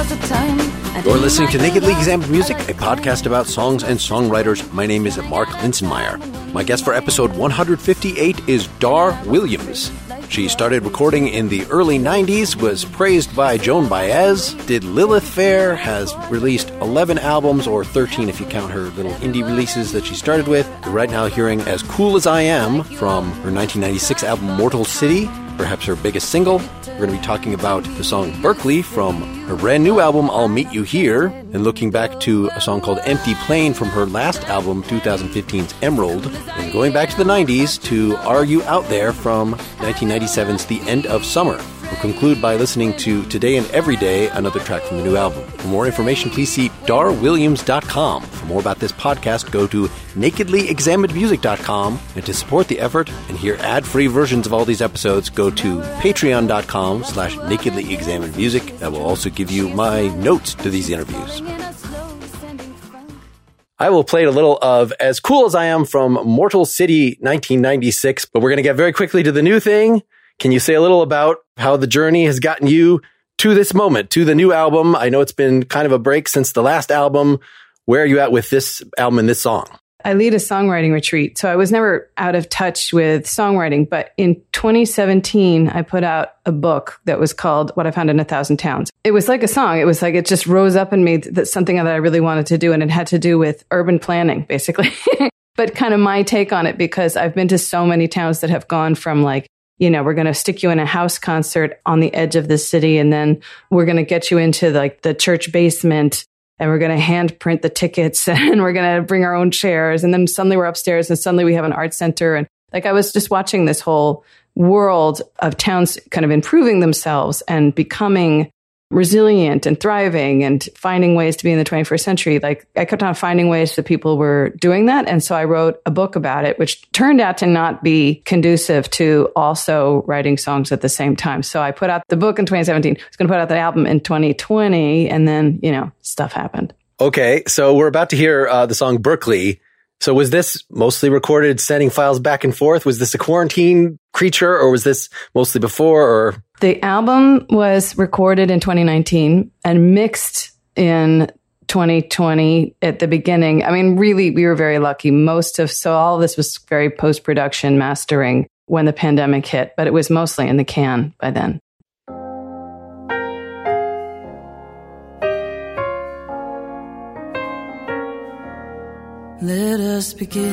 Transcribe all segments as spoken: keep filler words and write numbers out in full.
You're listening to Nakedly Examined Music, a podcast about songs and songwriters. My name is Mark Linsenmeyer. My guest for episode one fifty-eight is Dar Williams. She started recording in the early nineties, was praised by Joan Baez, did Lilith Fair, has released eleven albums, or thirteen if you count her little indie releases that she started with. We're right now hearing As Cool As I Am from her nineteen ninety-six album Mortal City, perhaps her biggest single. We're going to be talking about the song Berkeley from her brand new album I'll Meet You Here, and looking back to a song called Empty Plane from her last album twenty fifteen's Emerald, and going back to the nineties to Are You Out There from nineteen ninety-seven's The End of Summer. We'll conclude by listening to Today and Every Day, another track from the new album. For more information, please see dar williams dot com. For more about this podcast, go to nakedly examined music dot com. And to support the effort and hear ad-free versions of all these episodes, go to patreon dot com slash nakedly examined music. That will also give you my notes to these interviews. I will play a little of As Cool As I Am from Mortal City nineteen ninety-six, but we're going to get very quickly to the new thing. Can you say a little about how the journey has gotten you to this moment, to the new album? I know it's been kind of a break since the last album. Where are you at with this album and this song? I lead a songwriting retreat, so I was never out of touch with songwriting. But in twenty seventeen, I put out a book that was called What I Found in a Thousand Towns. It was like a song. It was like it just rose up in me, that something that I really wanted to do, and it had to do with urban planning, basically. But kind of my take on it, because I've been to so many towns that have gone from like, you know, we're going to stick you in a house concert on the edge of the city, and then we're going to get you into like the church basement, and we're going to hand print the tickets, and we're going to bring our own chairs. And then suddenly we're upstairs, and suddenly we have an art center. And like, I was just watching this whole world of towns kind of improving themselves and becoming resilient and thriving and finding ways to be in the twenty-first century. Like, I kept on finding ways that people were doing that. And so I wrote a book about it, which turned out to not be conducive to also writing songs at the same time. So I put out the book in twenty seventeen. I was going to put out the album in twenty twenty. And then, you know, stuff happened. Okay. So we're about to hear uh, the song Berkeley. So was this mostly recorded sending files back and forth? Was this a quarantine creature, or was this mostly before? Or the album was recorded in twenty nineteen and mixed in twenty twenty at the beginning. I mean, really, we were very lucky. Most of, so all of this was very post-production mastering when the pandemic hit, but it was mostly in the can by then. Let us begin.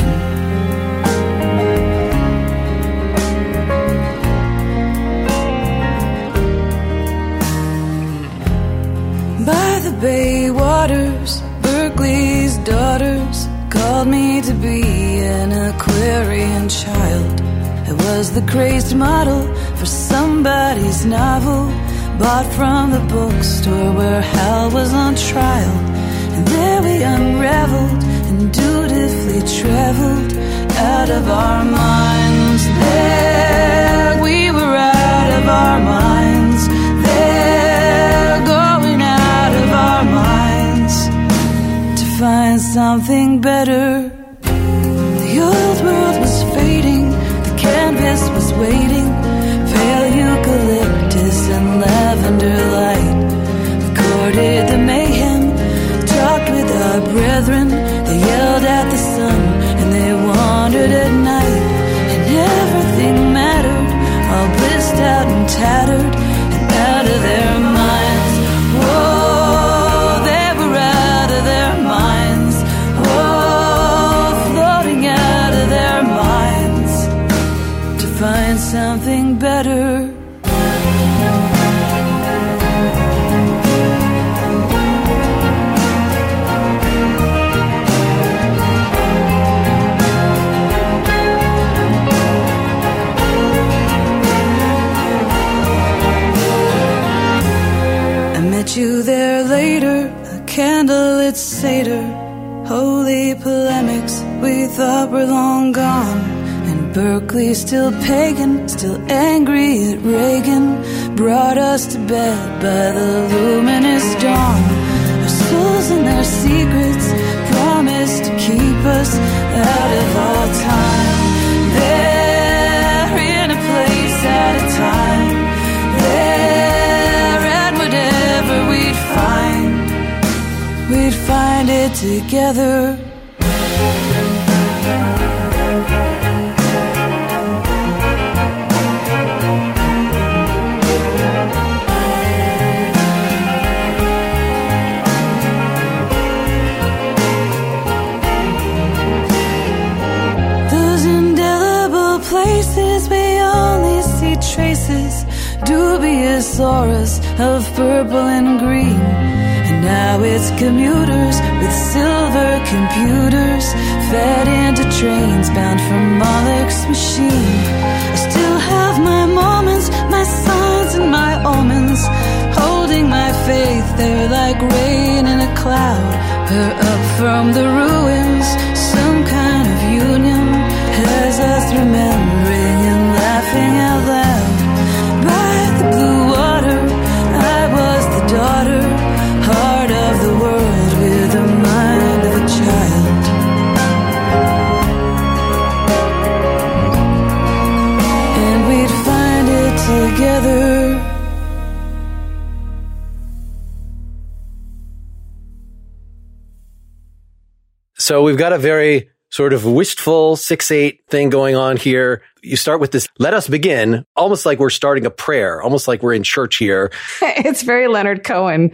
By the bay waters, Berkeley's daughters called me to be an Aquarian child. I was the crazed model for somebody's novel, bought from the bookstore where hell was on trial. And there we unraveled and dutifully traveled out of our minds. There we were out of our minds. There going out of our minds to find something better. The old world was fading, the canvas was waiting, pale eucalyptus and lavender light. We courted the mayhem, talked with our brethren. They yelled at the sun and they wandered at night, and everything mattered, all blissed out and tattered and out of their minds. Whoa, they were out of their minds. Whoa, floating out of their minds to find something better. You there later, a candlelit Seder, holy polemics we thought were long gone, and Berkeley still pagan, still angry at Reagan, brought us to bed by the luminous dawn. Our souls and their secrets promised to keep us out of all time. There in a place at a time. There and whatever we'd find. together. Those indelible places we only see traces, dubious auras of purple and green. And now it's commuters with silver computers fed into trains bound for Moloch's machine. I still have my moments, my signs and my omens, holding my faith there like rain in a cloud. Her up from the ruins, some kind of union has us remembering and laughing out loud. By the blue water, I was the daughter, heart of the world with the mind of a child. And we'd find it together. So we've got a very sort of wistful six eight thing going on here. You start with this, let us begin, almost like we're starting a prayer, almost like we're in church here. It's very Leonard Cohen.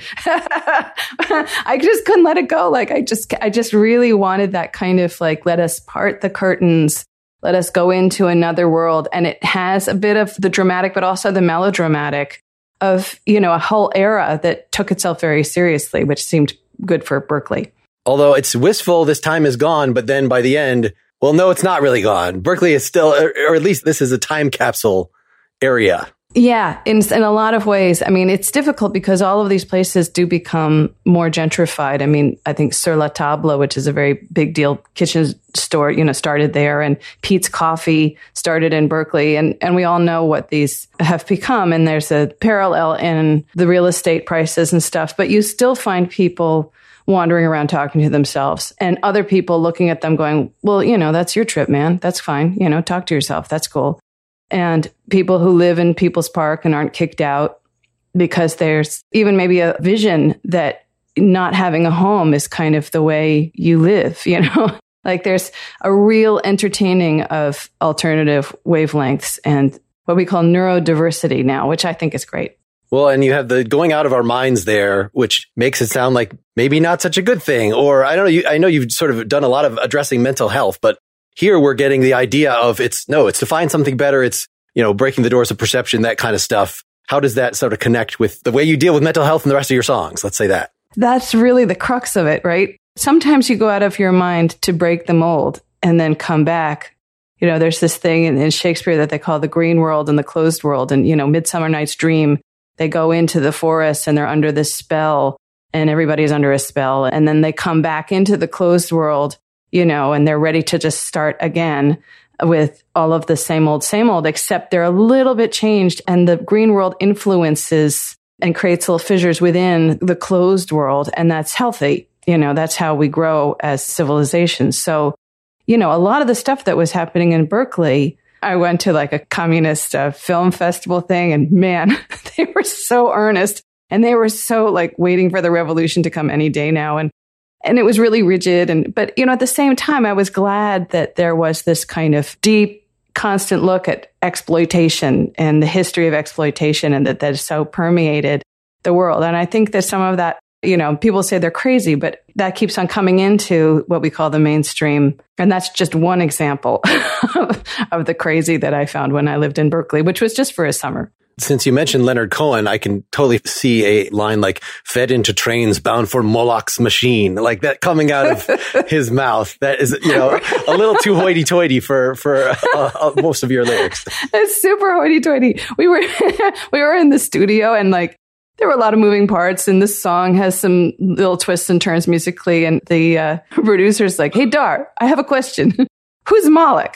I just couldn't let it go. Like, I just, I just really wanted that kind of like, let us part the curtains, let us go into another world. And it has a bit of the dramatic, but also the melodramatic of, you know, a whole era that took itself very seriously, which seemed good for Berklee. Although it's wistful, this time is gone, but then by the end, well, no, it's not really gone. Berklee is still, or at least this is a time capsule area. Yeah, in, in a lot of ways. I mean, it's difficult because all of these places do become more gentrified. I mean, I think Sur La Table, which is a very big deal kitchen store, you know, started there, and Pete's Coffee started in Berklee. And, and we all know what these have become. And there's a parallel in the real estate prices and stuff, but you still find people wandering around talking to themselves and other people looking at them going, well, you know, that's your trip, man. That's fine. You know, talk to yourself. That's cool. And people who live in People's Park and aren't kicked out because there's even maybe a vision that not having a home is kind of the way you live, you know, like there's a real entertaining of alternative wavelengths and what we call neurodiversity now, which I think is great. Well, and you have the going out of our minds there, which makes it sound like maybe not such a good thing. Or I don't know, you, I know you've sort of done a lot of addressing mental health, but here we're getting the idea of it's, no, it's to find something better. It's, you know, breaking the doors of perception, that kind of stuff. How does that sort of connect with the way you deal with mental health in the rest of your songs? Let's say that. That's really the crux of it, right? Sometimes you go out of your mind to break the mold and then come back. You know, there's this thing in, in Shakespeare that they call the green world and the closed world. And, you know, Midsummer Night's Dream, they go into the forest and they're under this spell and everybody's under a spell. And then they come back into the closed world, you know, and they're ready to just start again with all of the same old, same old, except they're a little bit changed. And the green world influences and creates little fissures within the closed world. And that's healthy. You know, that's how we grow as civilizations. So, you know, a lot of the stuff that was happening in Berklee, I went to like a communist uh, film festival thing and man, they were so earnest and they were so like waiting for the revolution to come any day now. And, and it was really rigid. And, but, you know, at the same time, I was glad that there was this kind of deep, constant look at exploitation and the history of exploitation and that that so permeated the world. And I think that some of that, you know, people say they're crazy, but that keeps on coming into what we call the mainstream. And that's just one example of, of the crazy that I found when I lived in Berklee, which was just for a summer. Since you mentioned Leonard Cohen, I can totally see a line like fed into trains bound for Moloch's machine, like that coming out of his mouth. That is, you know, a little too hoity-toity for, for uh, uh, most of your lyrics. It's super hoity-toity. We were, we were in the studio and like, there were a lot of moving parts, and this song has some little twists and turns musically. And the uh, producer's like, "Hey, Dar, I have a question. Who's Moloch?"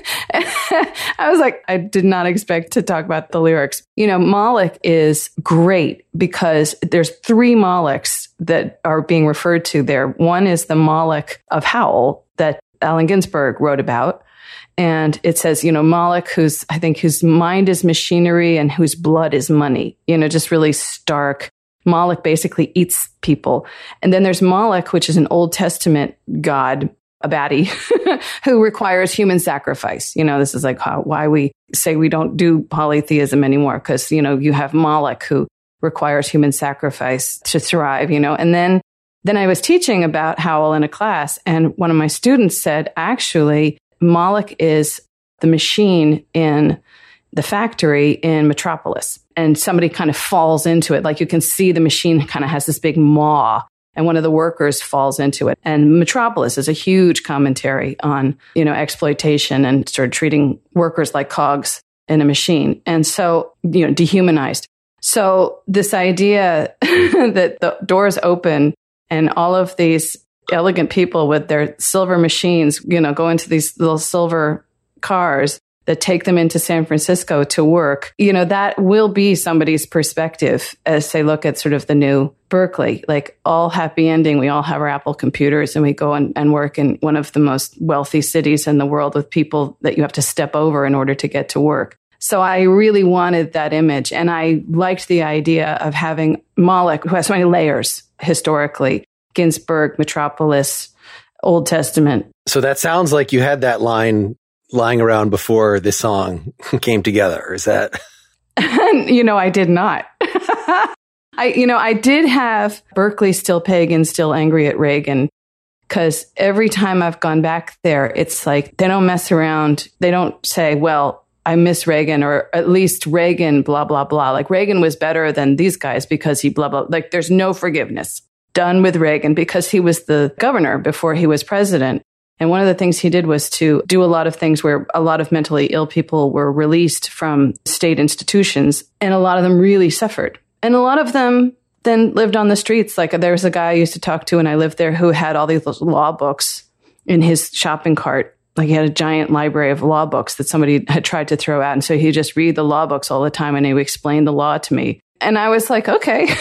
I was like, I did not expect to talk about the lyrics. You know, Moloch is great because there's three Molochs that are being referred to there. One is the Moloch of Howl that Allen Ginsberg wrote about. And it says, you know, Moloch, whose, I think, whose mind is machinery and whose blood is money, you know, just really stark Moloch basically eats people. And then there's Moloch, which is an Old Testament god, a baddie, who requires human sacrifice. You know, this is like how, why we say we don't do polytheism anymore, because, you know, you have Moloch who requires human sacrifice to thrive, you know. And then, then I was teaching about Howl in a class, and one of my students said, actually, Moloch is the machine in the factory in Metropolis. And somebody kind of falls into it. Like you can see the machine kind of has this big maw, and one of the workers falls into it. And Metropolis is a huge commentary on, you know, exploitation and sort of treating workers like cogs in a machine. And so, you know, dehumanized. So this idea that the doors open and all of these elegant people with their silver machines, you know, go into these little silver cars that take them into San Francisco to work, you know, that will be somebody's perspective as they look at sort of the new Berkeley, like all happy ending. We all have our Apple computers and we go and, and work in one of the most wealthy cities in the world with people that you have to step over in order to get to work. So I really wanted that image. And I liked the idea of having Moloch, who has so many layers historically, Ginsberg, Metropolis, Old Testament. So that sounds like you had that line lying around before this song came together. Is that? You know, I did not. I, you know, I did have Berkeley Still Pagan, Still Angry at Reagan, because every time I've gone back there, it's like they don't mess around. They don't say, well, I miss Reagan, or at least Reagan, blah, blah, blah. Like Reagan was better than these guys because he blah, blah. Like there's no forgiveness done with Reagan because he was the governor before he was president. And one of the things he did was to do a lot of things where a lot of mentally ill people were released from state institutions, and a lot of them really suffered. And a lot of them then lived on the streets. Like there was a guy I used to talk to, and I lived there, who had all these law books in his shopping cart. Like he had a giant library of law books that somebody had tried to throw out. And so he'd just read the law books all the time, and he would explain the law to me. And I was like, okay,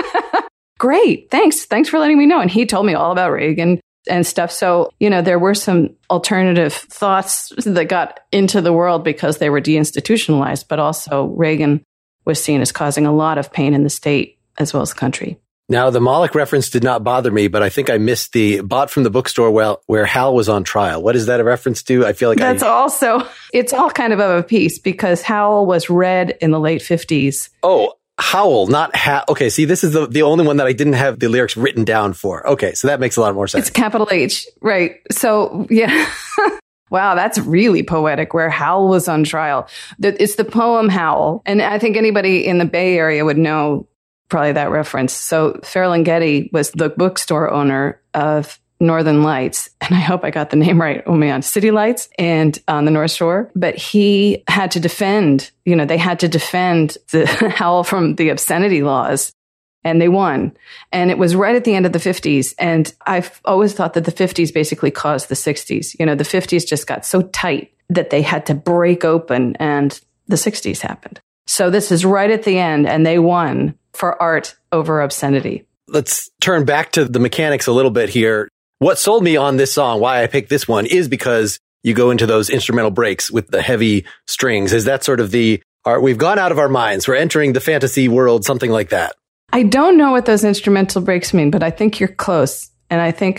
great. Thanks. Thanks for letting me know. And he told me all about Reagan and stuff. So, you know, there were some alternative thoughts that got into the world because they were deinstitutionalized, but also Reagan was seen as causing a lot of pain in the state as well as the country. Now, the Moloch reference did not bother me, but I think I missed the bought from the bookstore where, where Hal was on trial. What is that a reference to? I feel like That's I... also, it's all kind of of a piece because Howl was read in the late fifties. Oh, Howl, not Hal. Okay, see, this is the, the only one that I didn't have the lyrics written down for. Okay, so that makes a lot more sense. It's capital H, right. So, yeah. Wow, that's really poetic, where Howl was on trial. It's the poem Howl. And I think anybody in the Bay Area would know probably that reference. So Ferlinghetti was the bookstore owner of Northern Lights. And I hope I got the name right. Oh man, City Lights and on the North Shore. But he had to defend, you know, they had to defend the Howl from the obscenity laws. And they won. And it was right at the end of the fifties. And I've always thought that the fifties basically caused the sixties. You know, the fifties just got so tight that they had to break open, and the sixties happened. So this is right at the end, and they won for art over obscenity. Let's turn back to the mechanics a little bit here. What sold me on this song, why I picked this one, is because you go into those instrumental breaks with the heavy strings. Is that sort of the, all right, we've gone out of our minds, we're entering the fantasy world, something like that? I don't know what those instrumental breaks mean, but I think you're close. And I think,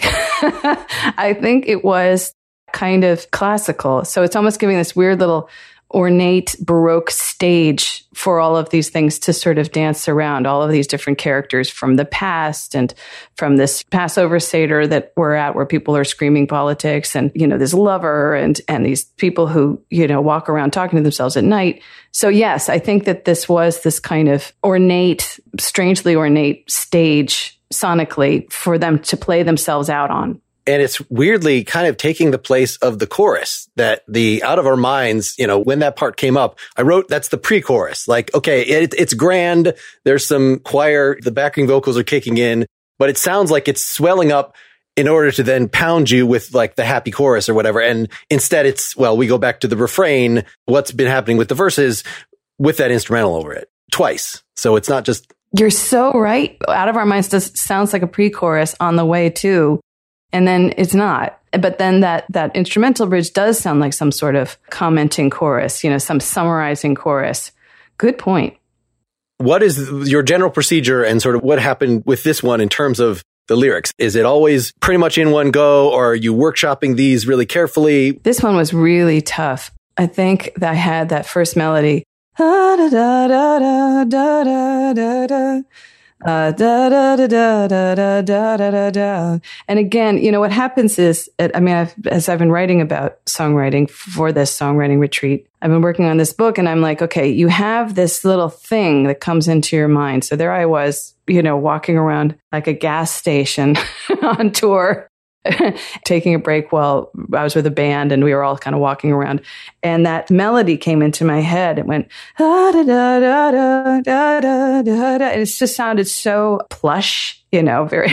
I think it was kind of classical. So it's almost giving this weird little ornate Baroque stage for all of these things to sort of dance around, all of these different characters from the past and from this Passover Seder that we're at where people are screaming politics, and, you know, this lover and, and these people who, you know, walk around talking to themselves at night. So yes, I think that this was this kind of ornate, strangely ornate stage sonically for them to play themselves out on. And it's weirdly kind of taking the place of the chorus, that the out of our minds, you know, when that part came up, I wrote, that's the pre-chorus. Like, okay, it, it's grand. There's some choir, the backing vocals are kicking in, but it sounds like it's swelling up in order to then pound you with like the happy chorus or whatever. And instead it's, well, we go back to the refrain, what's been happening with the verses with that instrumental over it twice. So it's not just. You're so right. Out of our minds just sounds like a pre-chorus on the way too. And then it's not. But then that, that instrumental bridge does sound like some sort of commenting chorus, you know, some summarizing chorus. Good point. What is your general procedure and sort of what happened with this one in terms of the lyrics? Is it always pretty much in one go, or are you workshopping these really carefully? This one was really tough. I think that I had that first melody. Da, da, da, da, da, da, da, da. Uh, da, da, da, da, da, da, da, da, da. And again, you know, what happens is, I mean, I've, as I've been writing about songwriting for this songwriting retreat, I've been working on this book and I'm like, okay, you have this little thing that comes into your mind. So there I was, you know, walking around like a gas station on tour, taking a break while I was with a band and we were all kind of walking around. And that melody came into my head. It went, da, da, da, da, da, da, da, da, da. And it just sounded so plush, you know, very,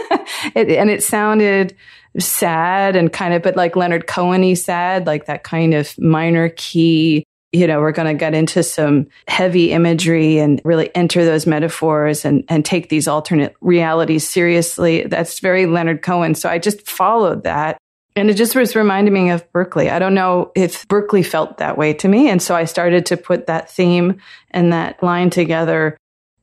it, and it sounded sad and kind of, but like Leonard Cohen-y sad, like that kind of minor key. You know, we're going to get into some heavy imagery and really enter those metaphors and, and take these alternate realities seriously. That's very Leonard Cohen. So I just followed that. And it just was reminding me of Berkeley. I don't know if Berkeley felt that way to me. And so I started to put that theme and that line together.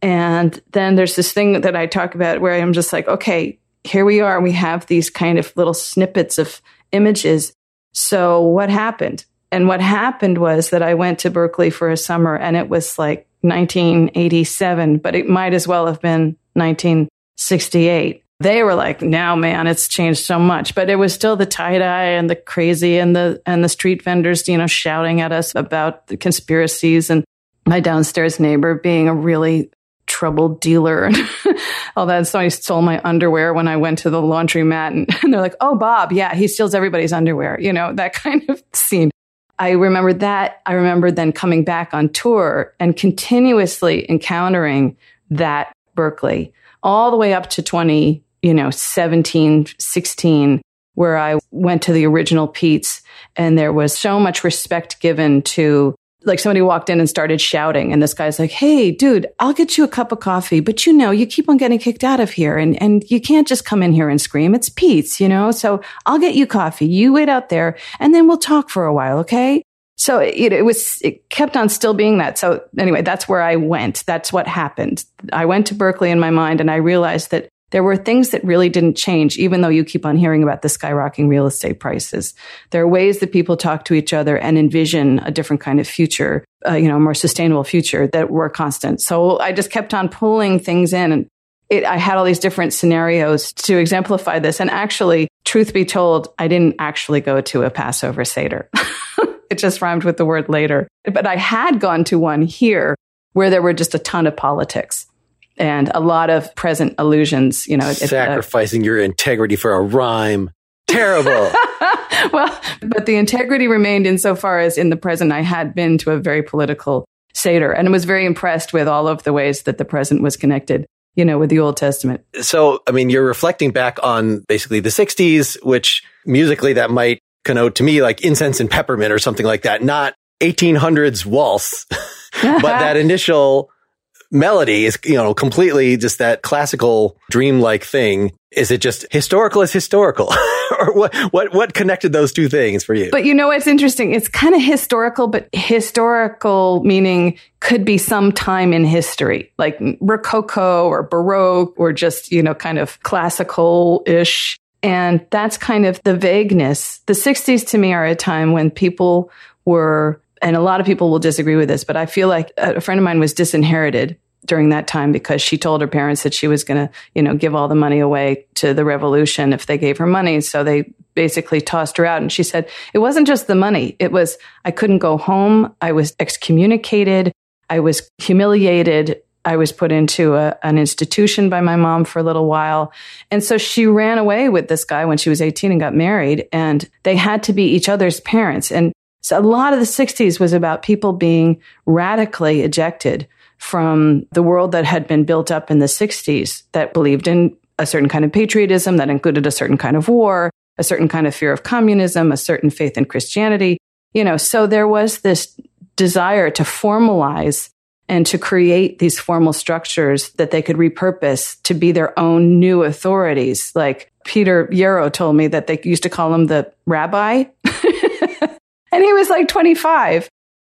And then there's this thing that I talk about where I'm just like, okay, here we are. We have these kind of little snippets of images. So what happened? And what happened was that I went to Berkeley for a summer and it was like nineteen eighty-seven, but it might as well have been nineteen sixty-eight. They were like, now, man, it's changed so much. But it was still the tie-dye and the crazy and the and the street vendors, you know, shouting at us about the conspiracies and my downstairs neighbor being a really troubled dealer and all that. Somebody stole my underwear when I went to the laundromat and, and they're like, oh, Bob, yeah, he steals everybody's underwear, you know, that kind of scene. I remember that. I remember then coming back on tour and continuously encountering that Berkeley all the way up to twenty, you know, seventeen, sixteen, where I went to the original Pete's and there was so much respect given to, like somebody walked in and started shouting and this guy's like, hey, dude, I'll get you a cup of coffee, but you know, you keep on getting kicked out of here and, and you can't just come in here and scream. It's Pete's, you know, so I'll get you coffee. You wait out there and then we'll talk for a while. Okay. So it, it was, it kept on still being that. So anyway, that's where I went. That's what happened. I went to Berkeley in my mind and I realized that there were things that really didn't change, even though you keep on hearing about the skyrocketing real estate prices. There are ways that people talk to each other and envision a different kind of future, uh, you know, a more sustainable future that were constant. So I just kept on pulling things in and it, I had all these different scenarios to exemplify this. And actually, truth be told, I didn't actually go to a Passover Seder. It just rhymed with the word later. But I had gone to one here where there were just a ton of politics. And a lot of present allusions, you know. Sacrificing uh, your integrity for a rhyme. Terrible. Well, but the integrity remained insofar as in the present I had been to a very political Seder and was very impressed with all of the ways that the present was connected, you know, with the Old Testament. So, I mean, you're reflecting back on basically the sixties, which musically that might connote to me like Incense and Peppermint or something like that, not eighteen hundreds waltz, but that initial melody is, you know, completely just that classical dreamlike thing. Is it just historical as historical? Or what, what, what connected those two things for you? But you know, what's interesting. It's kind of historical, but historical meaning could be some time in history, like Rococo or Baroque or just, you know, kind of classical-ish. And that's kind of the vagueness. The sixties to me are a time when people were, and a lot of people will disagree with this, but I feel like a friend of mine was disinherited during that time because she told her parents that she was going to, you know, give all the money away to the revolution if they gave her money. So they basically tossed her out. And she said, it wasn't just the money. It was, I couldn't go home. I was excommunicated. I was humiliated. I was put into a, an institution by my mom for a little while. And so she ran away with this guy when she was eighteen and got married. And they had to be each other's parents. And so a lot of the sixties was about people being radically ejected from the world that had been built up in the sixties that believed in a certain kind of patriotism that included a certain kind of war, a certain kind of fear of communism, a certain faith in Christianity. You know, so there was this desire to formalize and to create these formal structures that they could repurpose to be their own new authorities. Like Peter Yarrow told me that they used to call him the rabbi. And he was like twenty-five.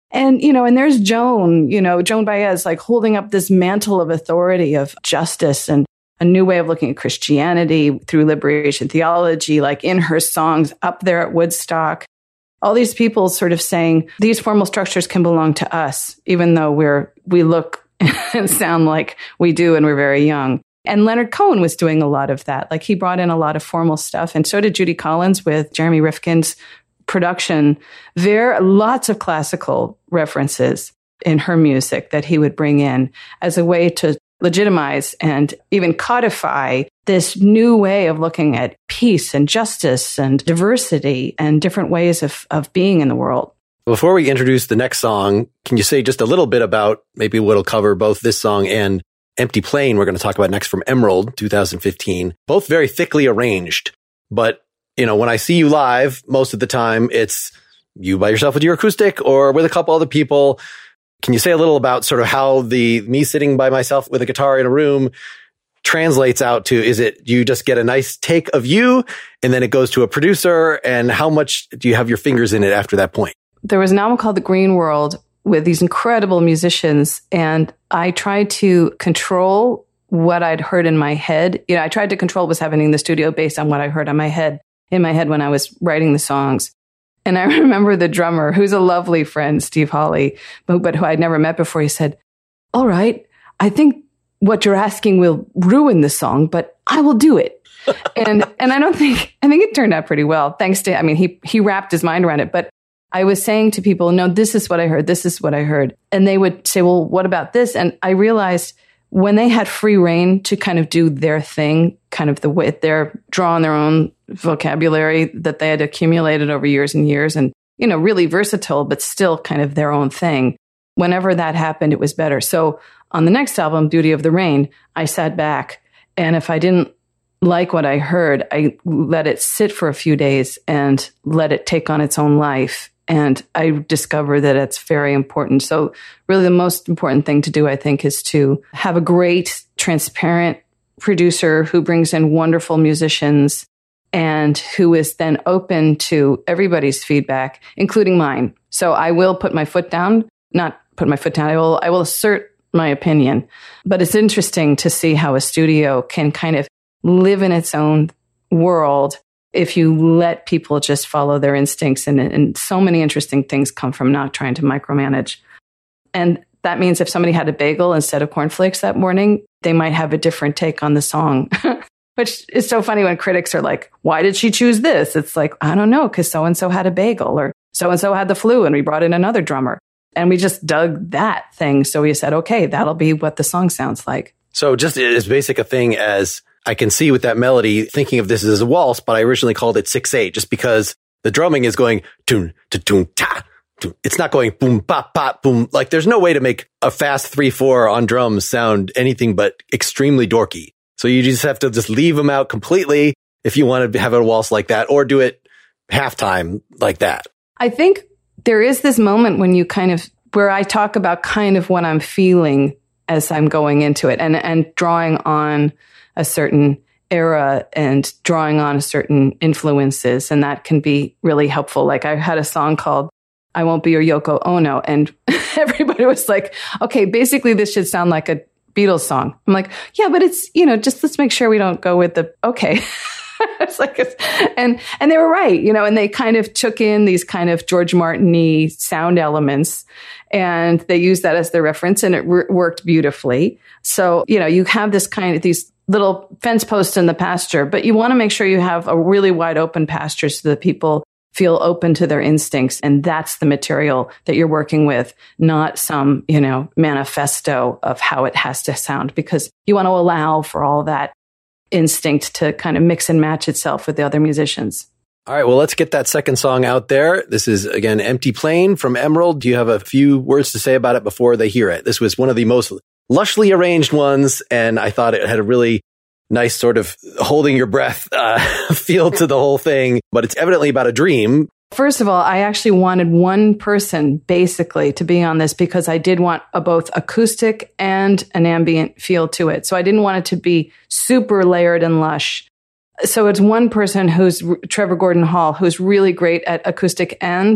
And, you know, and there's Joan, you know, Joan Baez, like holding up this mantle of authority of justice and a new way of looking at Christianity through liberation theology, like in her songs up there at Woodstock. All these people sort of saying these formal structures can belong to us, even though we're, we look and sound like we do and we're very young. And Leonard Cohen was doing a lot of that. Like he brought in a lot of formal stuff. And so did Judy Collins with Jeremy Rifkin's production. There are lots of classical references in her music that he would bring in as a way to legitimize and even codify this new way of looking at peace and justice and diversity and different ways of, of being in the world. Before we introduce the next song, can you say just a little bit about maybe what'll cover both this song and Empty Plane we're going to talk about next from Emerald, two thousand fifteen, both very thickly arranged. But, you know, when I see you live, most of the time it's you by yourself with your acoustic or with a couple other people. Can you say a little about sort of how the me sitting by myself with a guitar in a room translates out to, is it you just get a nice take of you and then it goes to a producer, and how much do you have your fingers in it after that point? There was an album called The Green World with these incredible musicians, and I tried to control what I'd heard in my head. You know, I tried to control what was happening in the studio based on what I heard on my head, in my head when I was writing the songs. And I remember the drummer, who's a lovely friend, Steve Hawley, but, but who I'd never met before, he said, all right, I think what you're asking will ruin the song, but I will do it. and and I don't think, I think it turned out pretty well, thanks to, I mean, he he wrapped his mind around it. But I was saying to people, no, this is what I heard, this is what I heard. And they would say, well, what about this? And I realized when they had free reign to kind of do their thing, kind of the way they're drawing their own vocabulary that they had accumulated over years and years, and, you know, really versatile, but still kind of their own thing. Whenever that happened, it was better. So on the next album, Beauty of the Rain, I sat back, and if I didn't like what I heard, I let it sit for a few days and let it take on its own life. And I discovered that it's very important. So really the most important thing to do, I think, is to have a great, transparent producer who brings in wonderful musicians and who is then open to everybody's feedback, including mine. So I will put my foot down, not put my foot down. I will, I will assert my opinion. But it's interesting to see how a studio can kind of live in its own world if you let people just follow their instincts. And, and so many interesting things come from not trying to micromanage. And that means if somebody had a bagel instead of cornflakes that morning, they might have a different take on the song, which is so funny when critics are like, why did she choose this? It's like, I don't know, because so-and-so had a bagel, or so-and-so had the flu and we brought in another drummer. And we just dug that thing. So we said, okay, that'll be what the song sounds like. So just as basic a thing as I can see with that melody, thinking of this as a waltz, but I originally called it six eight just because the drumming is going tune to tune ta. It's not going boom, pop, pop, boom. Like there's no way to make a fast three four on drums sound anything but extremely dorky. So you just have to just leave them out completely if you want to have a waltz like that, or do it halftime like that. I think there is this moment when you kind of, where I talk about kind of what I'm feeling as I'm going into it, and, and drawing on a certain era and drawing on certain influences. And that can be really helpful. Like I had a song called I Won't Be Your Yoko Ono, and everybody was like, okay, basically this should sound like a Beatles song. I'm like, yeah, but it's, you know, just let's make sure we don't go with the, okay. It's like, it's, and, and they were right, you know, and they kind of took in these kind of George Martin-y sound elements, and they used that as their reference, and it re- worked beautifully. So, you know, you have this kind of, these little fence posts in the pasture, but you want to make sure you have a really wide open pasture so that people feel open to their instincts. And that's the material that you're working with, not some, you know, manifesto of how it has to sound, because you want to allow for all that instinct to kind of mix and match itself with the other musicians. All right, well, let's get that second song out there. This is, again, Empty Plane from Emerald. Do you have a few words to say about it before they hear it? This was one of the most lushly arranged ones, and I thought it had a really nice sort of holding your breath uh, feel to the whole thing, but it's evidently about a dream. First of all, I actually wanted one person basically to be on this because I did want a both acoustic and an ambient feel to it. So I didn't want it to be super layered and lush. So it's one person who's Trevor Gordon Hall, who's really great at acoustic and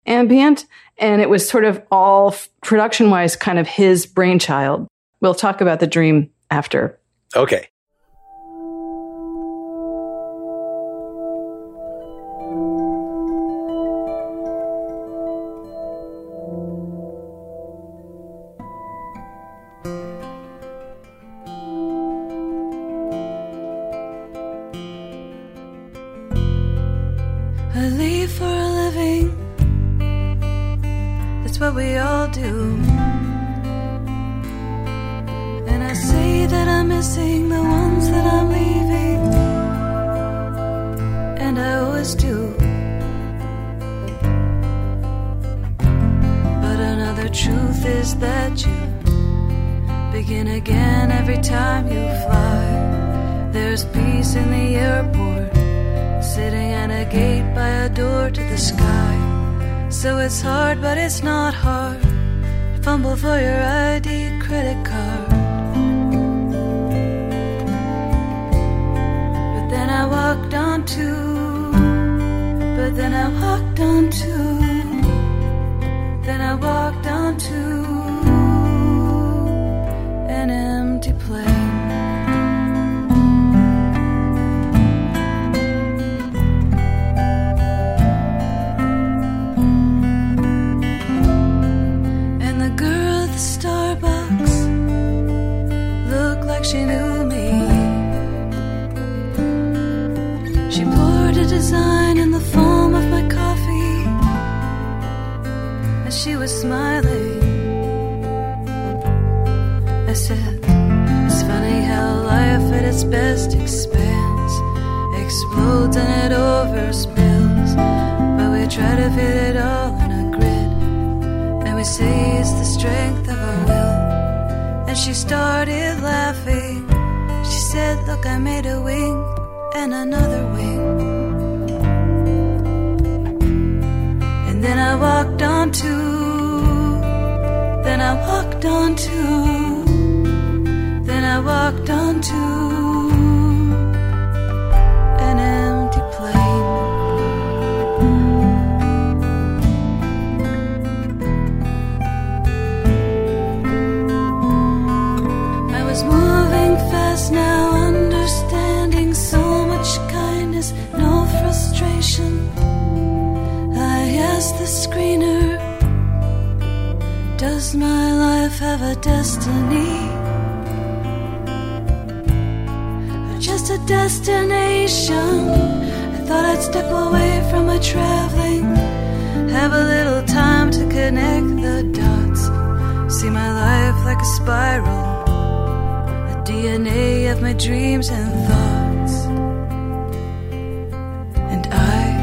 ambient. And it was sort of all production-wise kind of his brainchild. We'll talk about the dream after. Okay. I leave for a living, that's what we all do. And I say that I'm missing the ones that I'm leaving, and I always do. But another truth is that you begin again every time you fly. There's peace in the airport, sitting at a gate by a door to the sky. So it's hard, but it's not hard. Fumble for your I D credit card. But then I walked on to, but then I walked on to, then I walked on to an empty plane. She knew me. She poured a design in the foam of my coffee as she was smiling. I said, it's funny how life at its best expands, explodes and it overspills, but we try to fit it all in a grid, and we say it's the strength of our will. And she started laughing. She said, look, I made a wing and another wing. And then I walked on to, then I walked on to, then I walked on to an empty plane. Moving fast now, understanding so much kindness, no frustration. I asked the screener, does my life have a destiny? Or just a destination? I thought I'd step away from my traveling, have a little time to connect the dots, see my life like a spiral, D N A of my dreams and thoughts. And I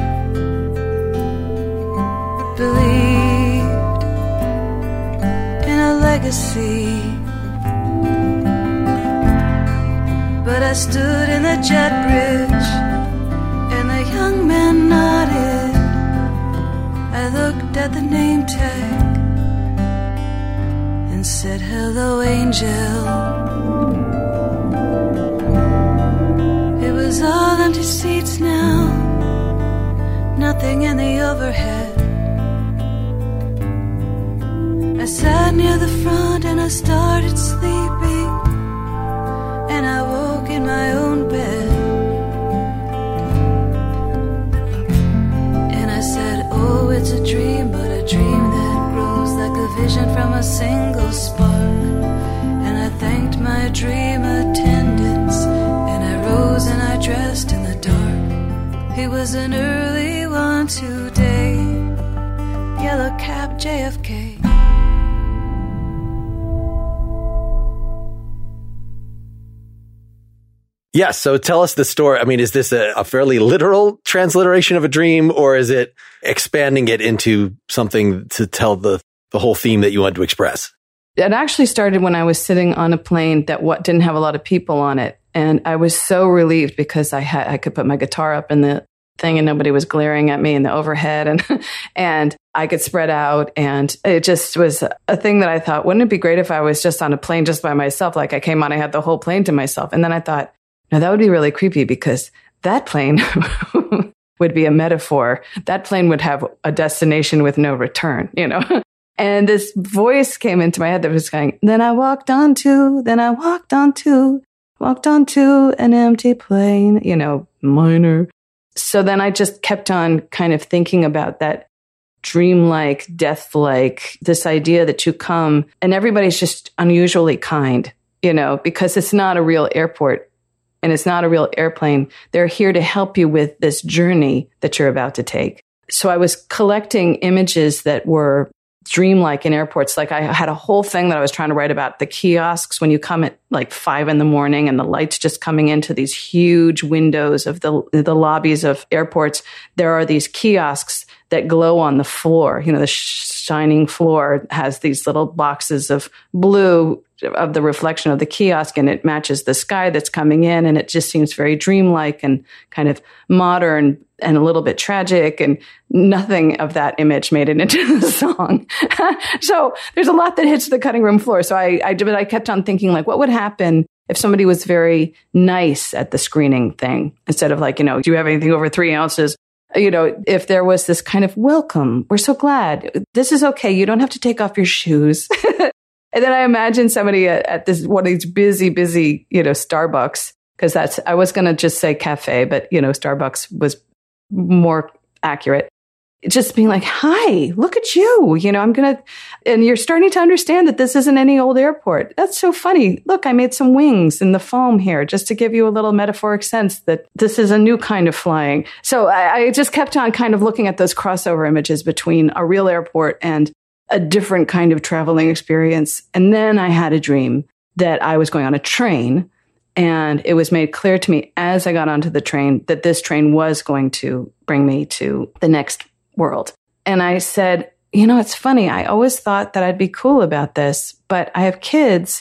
believed in a legacy, but I stood in the jet bridge and the young man nodded. I looked at the name tag and said, hello, angel. It was all empty seats now, nothing in the overhead. I sat near the front and I started sleeping, and I woke in my own bed. And I said, oh, it's a dream, but a dream that grows like a vision from a single spark. And I thanked my dream attendants, and I rose and I dressed in the dark. It was an early one today, yellow cap J F K. Yes. So tell us the story. I mean, is this a, a fairly literal transliteration of a dream, or is it expanding it into something to tell the, the whole theme that you want to express? It actually started when I was sitting on a plane that what didn't have a lot of people on it. And I was so relieved because I had, I could put my guitar up in the thing and nobody was glaring at me in the overhead, and, and I could spread out. And it just was a thing that I thought, wouldn't it be great if I was just on a plane just by myself? Like I came on, I had the whole plane to myself. And then I thought, no, that would be really creepy because that plane would be a metaphor. That plane would have a destination with no return, you know? And this voice came into my head that was going, then I walked onto, then I walked onto, walked onto an empty plane, you know, minor. So then I just kept on kind of thinking about that dreamlike, death-like, this idea that you come and everybody's just unusually kind, you know, because it's not a real airport and it's not a real airplane. They're here to help you with this journey that you're about to take. So I was collecting images that were dreamlike in airports. Like I had a whole thing that I was trying to write about the kiosks when you come at like five in the morning and the lights just coming into these huge windows of the the lobbies of airports. There are these kiosks that glow on the floor. You know, the shining floor has these little boxes of blue of the reflection of the kiosk, and it matches the sky that's coming in, and it just seems very dreamlike and kind of modern and a little bit tragic, and nothing of that image made it into the song. So there's a lot that hits the cutting room floor. So I, I, but I kept on thinking, like, what would happen if somebody was very nice at the screening thing instead of like, you know, do you have anything over three ounces? You know, if there was this kind of welcome, we're so glad. This is okay. You don't have to take off your shoes. And then I imagine somebody at, at this one of these busy, busy, you know, Starbucks, because that's, I was going to just say cafe, but, you know, Starbucks was more accurate. Just being like, hi, look at you. You know, I'm going to, and you're starting to understand that this isn't any old airport. That's so funny. Look, I made some wings in the foam here just to give you a little metaphoric sense that this is a new kind of flying. So I, I just kept on kind of looking at those crossover images between a real airport and a different kind of traveling experience. And then I had a dream that I was going on a train, and it was made clear to me as I got onto the train that this train was going to bring me to the next world. And I said, you know, it's funny. I always thought that I'd be cool about this, but I have kids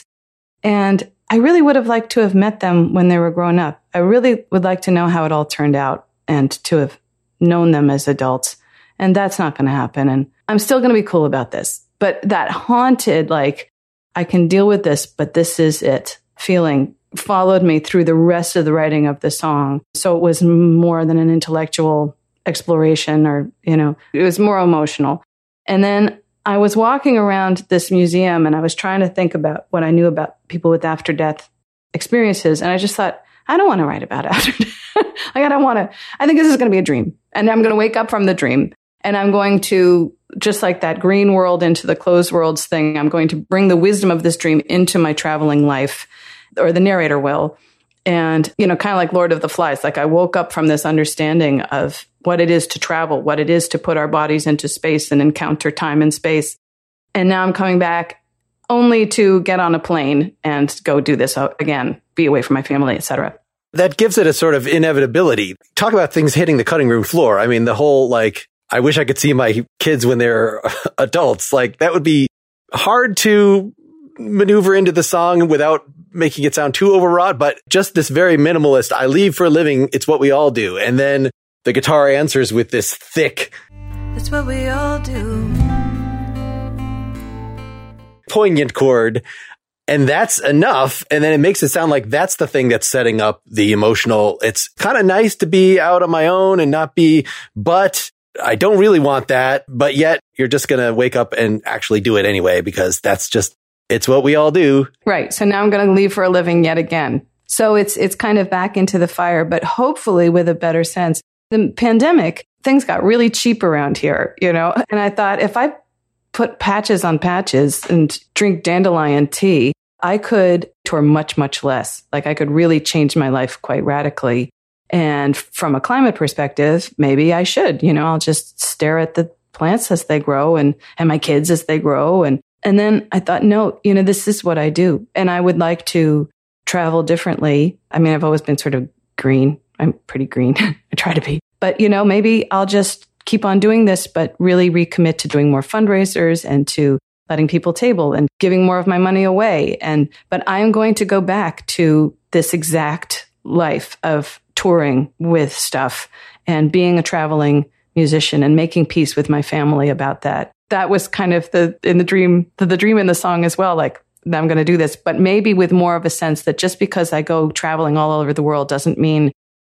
and I really would have liked to have met them when they were grown up. I really would like to know how it all turned out and to have known them as adults. And that's not going to happen. And I'm still going to be cool about this. But that haunted, like, I can deal with this, but this is it feeling followed me through the rest of the writing of the song. So it was more than an intellectual exploration, or, you know, it was more emotional. And then I was walking around this museum and I was trying to think about what I knew about people with after death experiences. And I just thought, I don't want to write about after death. Like, I don't want to, I think this is going to be a dream, and I'm going to wake up from the dream and I'm going to, just like that green world into the closed worlds thing, I'm going to bring the wisdom of this dream into my traveling life, or the narrator will. And, you know, kind of like Lord of the Flies, like I woke up from this understanding of what it is to travel, what it is to put our bodies into space and encounter time and space. And now I'm coming back only to get on a plane and go do this again, be away from my family, et cetera. That gives it a sort of inevitability. Talk about things hitting the cutting room floor. I mean, the whole, like, I wish I could see my kids when they're adults. Like, that would be hard to maneuver into the song without making it sound too overwrought, but just this very minimalist, I leave for a living, it's what we all do. And then the guitar answers with this thick, it's what we all do, poignant chord. And that's enough. And then it makes it sound like that's the thing that's setting up the emotional. It's kind of nice to be out on my own and not be, but I don't really want that. But yet you're just going to wake up and actually do it anyway, because that's just, it's what we all do. Right. So now I'm going to leave for a living yet again. So it's it's kind of back into the fire, but hopefully with a better sense. The pandemic, things got really cheap around here, you know, and I thought if I put patches on patches and drink dandelion tea, I could tour much, much less. Like I could really change my life quite radically. And from a climate perspective, maybe I should, you know, I'll just stare at the plants as they grow and, and my kids as they grow. And, and then I thought, no, you know, this is what I do. And I would like to travel differently. I mean, I've always been sort of green. I'm pretty green. I try to be. But, you know, maybe I'll just keep on doing this, but really recommit to doing more fundraisers and to letting people table and giving more of my money away. And, but I am going to go back to this exact life of touring with stuff and being a traveling musician and making peace with my family about that. That was kind of the, in the dream, the, the dream in the song as well. Like, I'm going to do this, but maybe with more of a sense that just because I go traveling all over the world doesn't mean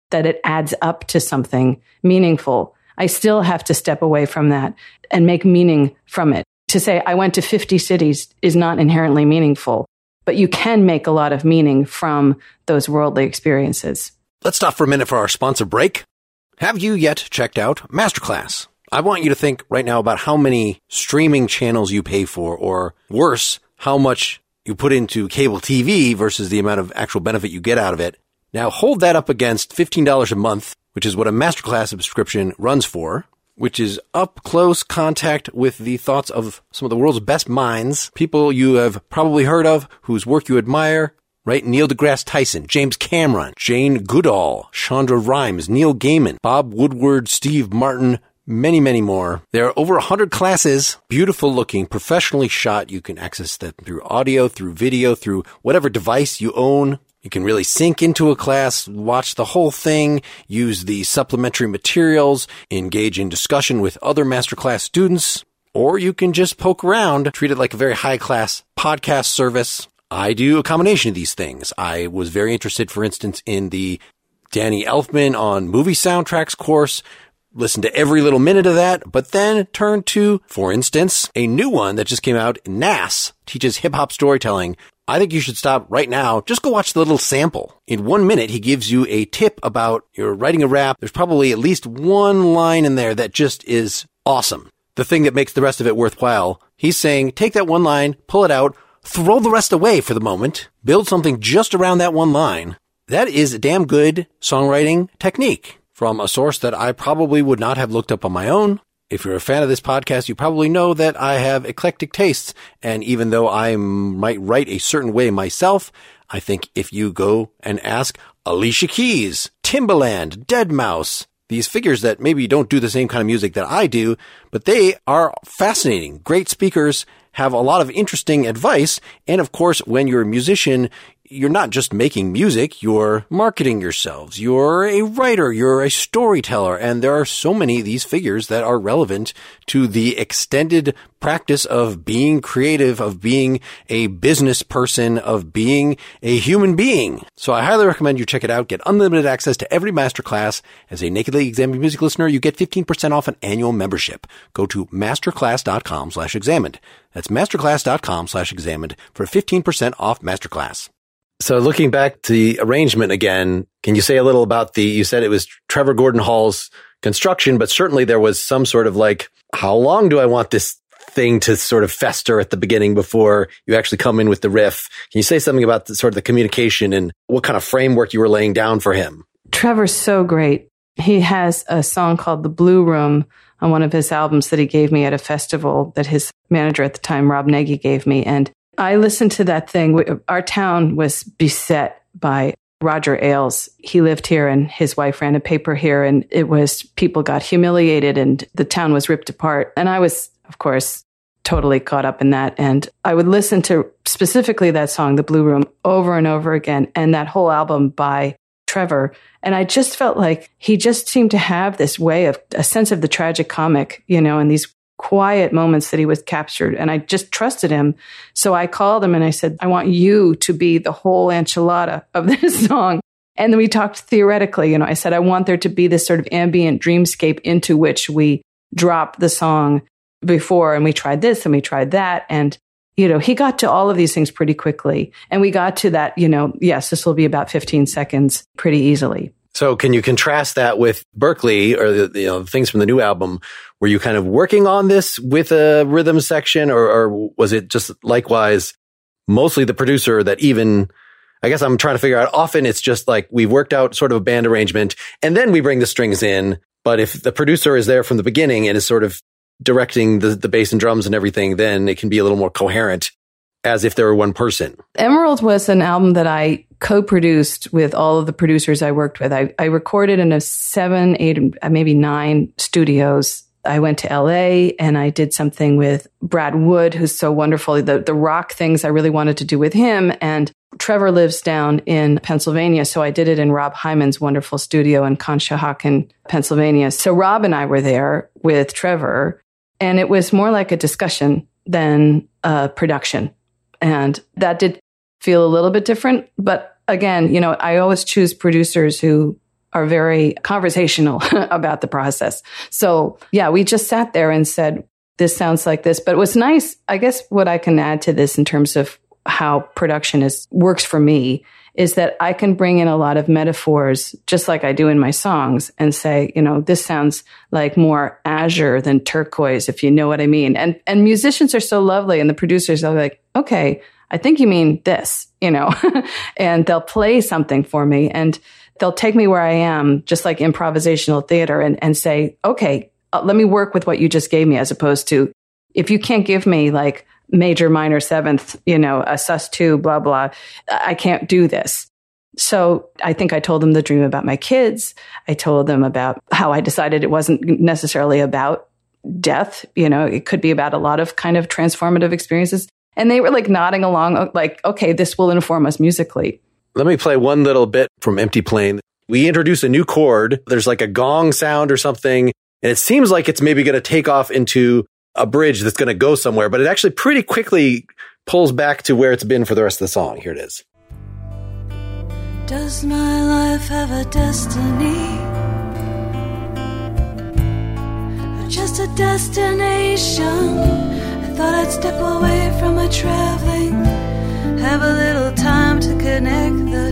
that it adds up to something meaningful. I still have to step away from that and make meaning from it. To say I went to fifty cities is not inherently meaningful, but you can make a lot of meaning from those worldly experiences. Let's stop for a minute for our sponsor break. Have you yet checked out Masterclass? I want you to think right now about how many streaming channels you pay for, or worse, how much you put into cable T V versus the amount of actual benefit you get out of it. Now hold that up against fifteen dollars a month, which is what a Masterclass subscription runs for, which is up close contact with the thoughts of some of the world's best minds, people you have probably heard of, whose work you admire, right? Neil deGrasse Tyson, James Cameron, Jane Goodall, Shonda Rhimes, Neil Gaiman, Bob Woodward, Steve Martin, many, many more. There are over one hundred classes, beautiful looking, professionally shot. You can access them through audio, through video, through whatever device you own. You can really sink into a class, watch the whole thing, use the supplementary materials, engage in discussion with other Masterclass students, or you can just poke around, treat it like a very high-class podcast service. I do a combination of these things. I was very interested, for instance, in the Danny Elfman on movie soundtracks course, listened to every little minute of that, but then turned to, for instance, a new one that just came out, N A S, teaches hip-hop storytelling. I think you should stop right now. Just go watch the little sample. In one minute, he gives you a tip about you're writing a rap. There's probably at least one line in there that just is awesome. The thing that makes the rest of it worthwhile. He's saying, take that one line, pull it out, throw the rest away for the moment, build something just around that one line. That is a damn good songwriting technique from a source that I probably would not have looked up on my own. If you're a fan of this podcast, you probably know that I have eclectic tastes. And even though I might write a certain way myself, I think if you go and ask Alicia Keys, Timbaland, deadmau five, these figures that maybe don't do the same kind of music that I do, but they are fascinating, great speakers, have a lot of interesting advice. And of course, when you're a musician, you're not just making music, you're marketing yourselves. You're a writer, you're a storyteller, and there are so many of these figures that are relevant to the extended practice of being creative, of being a business person, of being a human being. So I highly recommend you check it out. Get unlimited access to every masterclass. As a Nakedly Examined Music listener, you get fifteen percent off an annual membership. Go to masterclass.com slash examined. That's masterclass.com slash examined for fifteen percent off Masterclass. So looking back to the arrangement again, can you say a little about the, you said it was Trevor Gordon Hall's construction, but certainly there was some sort of like, how long do I want this thing to sort of fester at the beginning before you actually come in with the riff? Can you say something about the sort of the communication and what kind of framework you were laying down for him? Trevor's so great. He has a song called The Blue Room on one of his albums that he gave me at a festival that his manager at the time, Rob Nagy, gave me. And I listened to that thing. Our town was beset by Roger Ailes. He lived here and his wife ran a paper here, and it was, people got humiliated and the town was ripped apart. And I was, of course, totally caught up in that. And I would listen to specifically that song, The Blue Room, over and over again, and that whole album by Trevor. And I just felt like he just seemed to have this way of a sense of the tragic comic, you know, and these quiet moments that he was captured. And I just trusted him. So I called him and I said, I want you to be the whole enchilada of this song. And then we talked theoretically, you know, I said, I want there to be this sort of ambient dreamscape into which we drop the song before. And we tried this and we tried that. And, you know, he got to all of these things pretty quickly. And we got to that, you know, yes, this will be about fifteen seconds pretty easily. So can you contrast that with Berkeley or the, you know, things from the new album? Were you kind of working on this with a rhythm section, or, or was it just likewise mostly the producer that even, I guess I'm trying to figure out, often it's just like we've worked out sort of a band arrangement and then we bring the strings in. But if the producer is there from the beginning and is sort of directing the, the bass and drums and everything, then it can be a little more coherent as if there were one person. Emerald was an album that I co-produced with all of the producers I worked with. I, I recorded in a seven, eight, maybe nine studios. I went to L A and I did something with Brad Wood, who's so wonderful. The, the rock things I really wanted to do with him. And Trevor lives down in Pennsylvania. So I did it in Rob Hyman's wonderful studio in Conshohocken, Pennsylvania. So Rob and I were there with Trevor, and it was more like a discussion than a production. And that did feel a little bit different. But again, you know, I always choose producers who are very conversational about the process. So yeah, we just sat there and said, this sounds like this. But what's nice, I guess what I can add to this in terms of how production is works for me is that I can bring in a lot of metaphors, just like I do in my songs, and say, you know, this sounds like more azure than turquoise, if you know what I mean. And and musicians are so lovely, and the producers are like, okay, I think you mean this, you know, and they'll play something for me, and they'll take me where I am, just like improvisational theater, and, and say, okay, uh, let me work with what you just gave me, as opposed to, if you can't give me like major, minor, seventh, you know, a sus two, blah, blah, I can't do this. So I think I told them the dream about my kids. I told them about how I decided it wasn't necessarily about death. You know, it could be about a lot of kind of transformative experiences. And they were like nodding along, like, okay, this will inform us musically. Let me play one little bit from Empty Plane. We introduce a new chord. There's like a gong sound or something. And it seems like it's maybe going to take off into a bridge that's going to go somewhere, but it actually pretty quickly pulls back to where it's been for the rest of the song. Here it is. Does my life have a destiny? Or just a destination? I thought I'd step away from my traveling, have a little time to connect the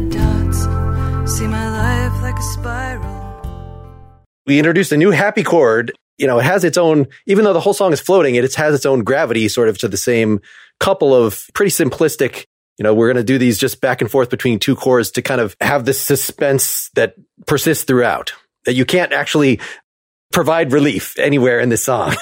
dots, see my life like a spiral. We introduced a new happy chord. You know, it has its own, even though the whole song is floating, it has its own gravity sort of to the same couple of pretty simplistic, you know, we're going to do these just back and forth between two chords to kind of have this suspense that persists throughout, that you can't actually provide relief anywhere in this song.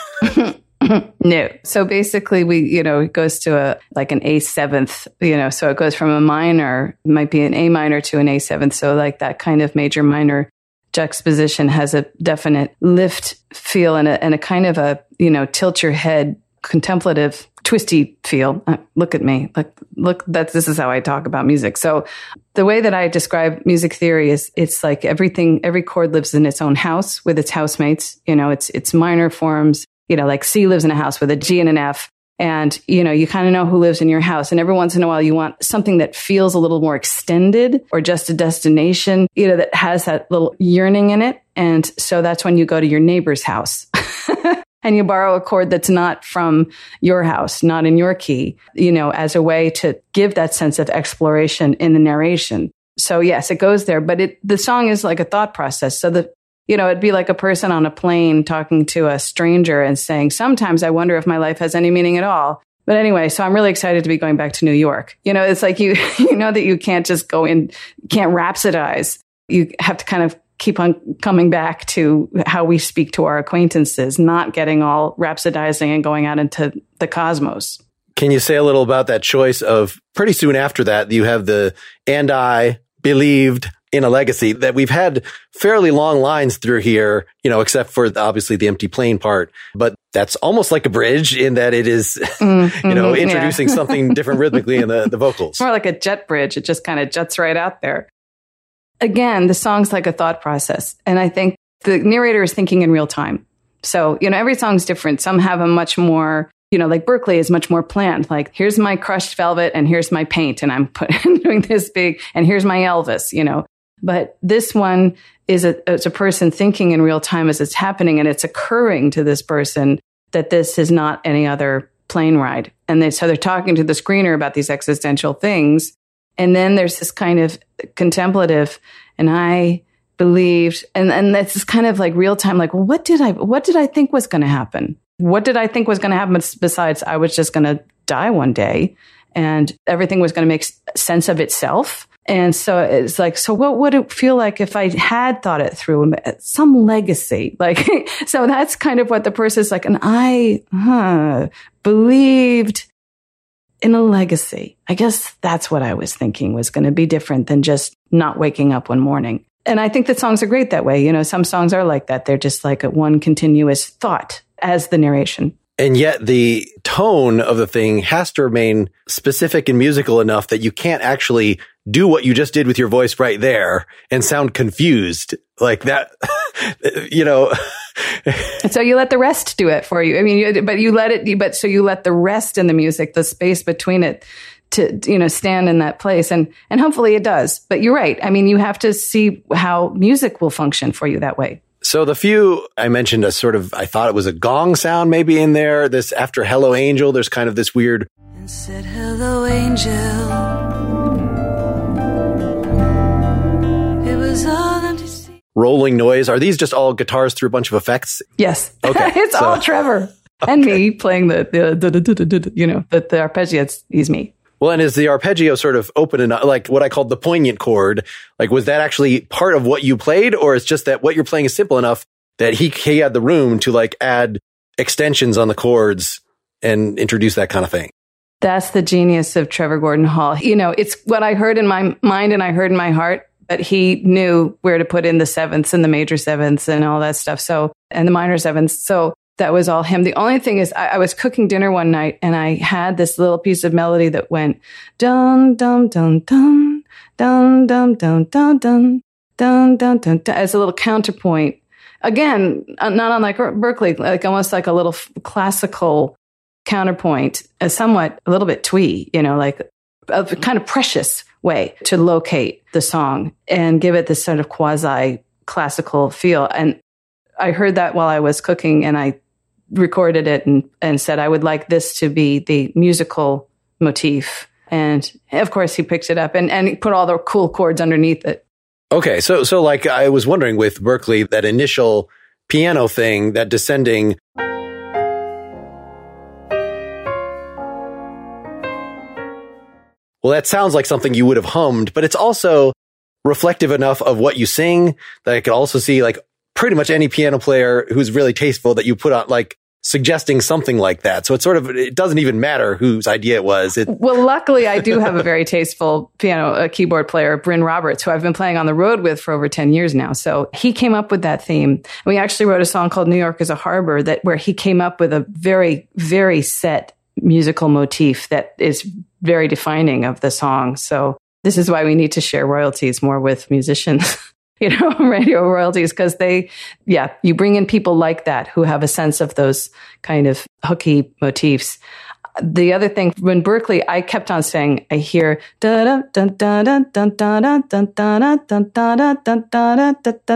No. So basically we, you know, it goes to a, like an A seventh, you know, so it goes from a minor, might be an A minor to an A seventh. So like that kind of major minor juxtaposition has a definite lift feel and a, and a kind of a, you know, tilt your head, contemplative, twisty feel. Uh, look at me. Look, look, that's, this is how I talk about music. So the way that I describe music theory is it's like everything, every chord lives in its own house with its housemates. You know, it's, it's minor forms, you know, like C lives in a house with a G and an F. And, you know, you kind of know who lives in your house. And every once in a while, you want something that feels a little more extended or just a destination, you know, that has that little yearning in it. And so that's when you go to your neighbor's house and you borrow a chord that's not from your house, not in your key, you know, as a way to give that sense of exploration in the narration. So yes, it goes there, but it, the song is like a thought process. So the, you know, it'd be like a person on a plane talking to a stranger and saying, sometimes I wonder if my life has any meaning at all. But anyway, so I'm really excited to be going back to New York. You know, it's like you, you know that you can't just go in, can't rhapsodize. You have to kind of keep on coming back to how we speak to our acquaintances, not getting all rhapsodizing and going out into the cosmos. Can you say a little about that choice of pretty soon after that, you have the, and I believed in a legacy, that we've had fairly long lines through here, you know, except for obviously the Empty Plane part, but that's almost like a bridge in that it is, mm-hmm, you know, introducing yeah. something different rhythmically in the, the vocals. It's more like a jet bridge. It just kind of juts right out there. Again, the song's like a thought process. And I think the narrator is thinking in real time. So, you know, every song's different. Some have a much more, you know, like Berkeley is much more planned. Like, here's my crushed velvet and here's my paint and I'm putting doing this big and here's my Elvis, you know. But this one is a, it's a person thinking in real time as it's happening, and it's occurring to this person that this is not any other plane ride. And they, so they're talking to the screener about these existential things. And then there's this kind of contemplative, and I believed, and, and that's this kind of like real time, like, well, what did I, what did I think was going to happen? What did I think was going to happen besides I was just going to die one day and everything was going to make sense of itself? And so it's like, so what would it feel like if I had thought it through, some legacy? Like, so that's kind of what the person is like. And I huh, believed in a legacy. I guess that's what I was thinking was going to be different than just not waking up one morning. And I think that songs are great that way. You know, some songs are like that. They're just like a one continuous thought as the narration. And yet the tone of the thing has to remain specific and musical enough that you can't actually do what you just did with your voice right there and sound confused like that, you know. So you let the rest do it for you. I mean, you, but you let it, but so you let the rest in the music, the space between it, to, you know, stand in that place. And, and hopefully it does. But you're right. I mean, you have to see how music will function for you that way. So the few I mentioned a sort of, I thought it was a gong sound maybe in there. This after Hello Angel, there's kind of this weird. And said, hello, angel. It was all empty. Rolling noise. Are these just all guitars through a bunch of effects? Yes. Okay. It's so. all Trevor okay. and me playing the, the, the, the, the, the you know, the, the arpeggio. It's, he's me. Well, and is the arpeggio sort of open enough, like what I called the poignant chord? Like, was that actually part of what you played, or it's just that what you're playing is simple enough that he, he had the room to like add extensions on the chords and introduce that kind of thing? That's the genius of Trevor Gordon Hall. You know, it's what I heard in my mind and I heard in my heart. But he knew where to put in the sevenths and the major sevenths and all that stuff. So, and the minor sevenths. So that was all him. The only thing is I, I was cooking dinner one night and I had this little piece of melody that went dum, dum, dum, dum, dum, dum, dum, dum, dum, dum, dum, dum, dum, as a little counterpoint. Again, not unlike Berkeley, like almost like a little classical counterpoint, a somewhat, a little bit twee, you know, like a kind of precious way to locate the song and give it this sort of quasi classical feel. And I heard that while I was cooking and I recorded it and, and said, I would like this to be the musical motif. And of course he picked it up and, and he put all the cool chords underneath it. Okay. So, so like I was wondering with Berkeley, that initial piano thing, that descending. Well, that sounds like something you would have hummed, but it's also reflective enough of what you sing that I could also see like pretty much any piano player who's really tasteful that you put on like suggesting something like that. So it's sort of, it doesn't even matter whose idea it was. It- well, luckily I do have a very tasteful piano uh, keyboard player, Bryn Roberts, who I've been playing on the road with for over ten years now. So he came up with that theme. We actually wrote a song called New York is a Harbor that where he came up with a very, very set musical motif that is very defining of the song. So this is why we need to share royalties more with musicians, you know, radio royalties, because they, yeah, you bring in people like that who have a sense of those kind of hooky motifs. The other thing, when Berkeley, I kept on saying, I hear da da da da da da da da da da da da da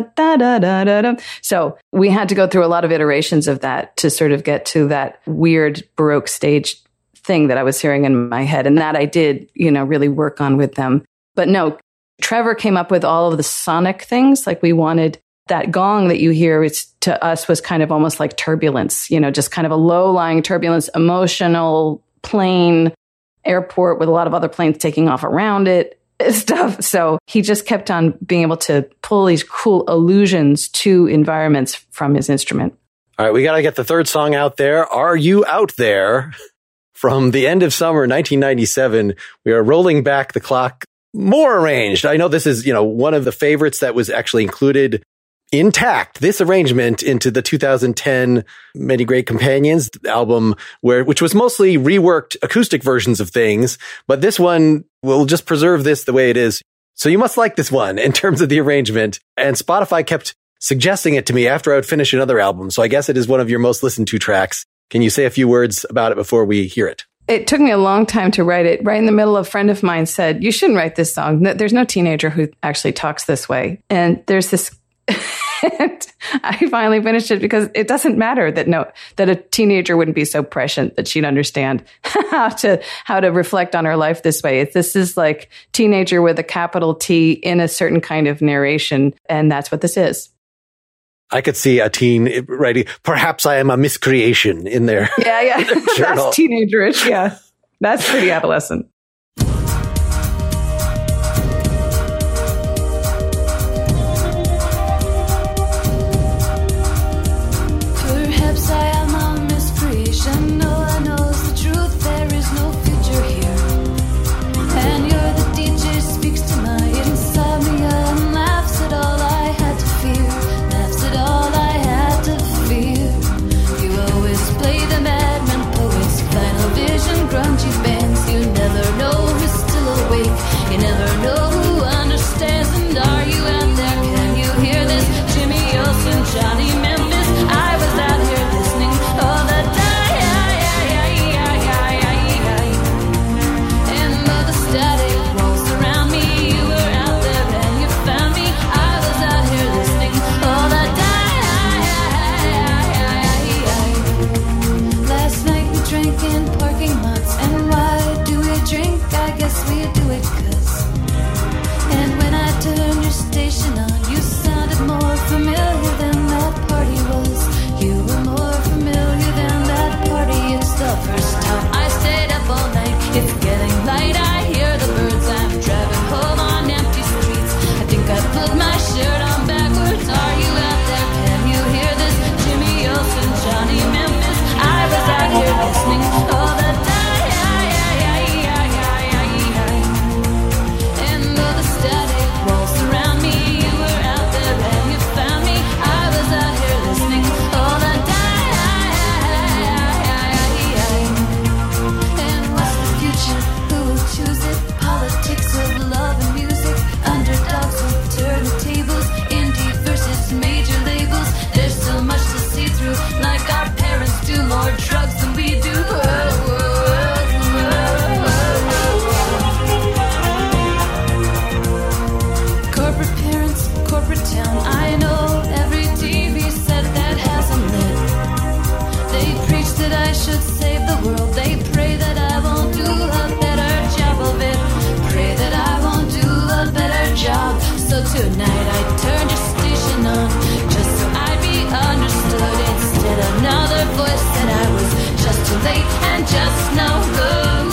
da da. So we had to go through a lot of iterations of that to sort of get to that weird Baroque stage thing that I was hearing in my head. And that I did, you know, really work on with them. But no, Trevor came up with all of the sonic things. Like we wanted that gong that you hear, it's to us was kind of almost like turbulence, you know, just kind of a low lying turbulence, emotional plane, airport with a lot of other planes taking off around it, stuff. So he just kept on being able to pull these cool allusions to environments from his instrument. All right, we got to get the third song out there. Are You Out There? From the end of summer nineteen ninety-seven, we are rolling back the clock, more arranged. I know this is, you know, one of the favorites that was actually included intact, this arrangement, into the two thousand ten Many Great Companions album, where which was mostly reworked acoustic versions of things, but this one will just preserve this the way it is. So you must like this one in terms of the arrangement. And Spotify kept suggesting it to me after I would finish another album, so I guess it is one of your most listened to tracks. Can you say a few words about it before we hear it? It took me a long time to write it. Right in the middle, a friend of mine said, you shouldn't write this song. There's no teenager who actually talks this way. And there's this, and I finally finished it because it doesn't matter that no, that a teenager wouldn't be so prescient that she'd understand how to, how to reflect on her life this way. This is like teenager with a capital T in a certain kind of narration. And that's what this is. I could see a teen writing, perhaps I am a miscreation in there. Yeah, yeah. That's teenagerish. Yeah. That's pretty adolescent. Perhaps I am a miscreation. No one knows the truth. There is no future here. And you're the D J speaks to my insomnia and laughs at all I had to fear. All I had to fear. You always play the madman poets, final vision, grungy bands. You never know who's still awake. You never know who understands. And are you out there? Can you hear this? Jimmy Olsen, Johnny Memphis. I was out here listening all the time. And late and just no good.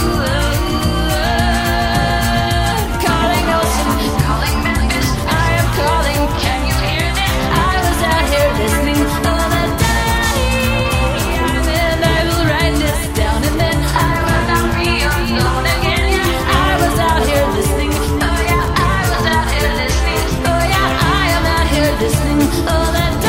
Calling ocean, calling Memphis, I am calling. Can you hear this? I was out here listening all the time, and I will write this down, and then I will not be alone again. Yeah, I was out here listening. Oh yeah, I was out here listening. Oh yeah, I am out here listening all the time.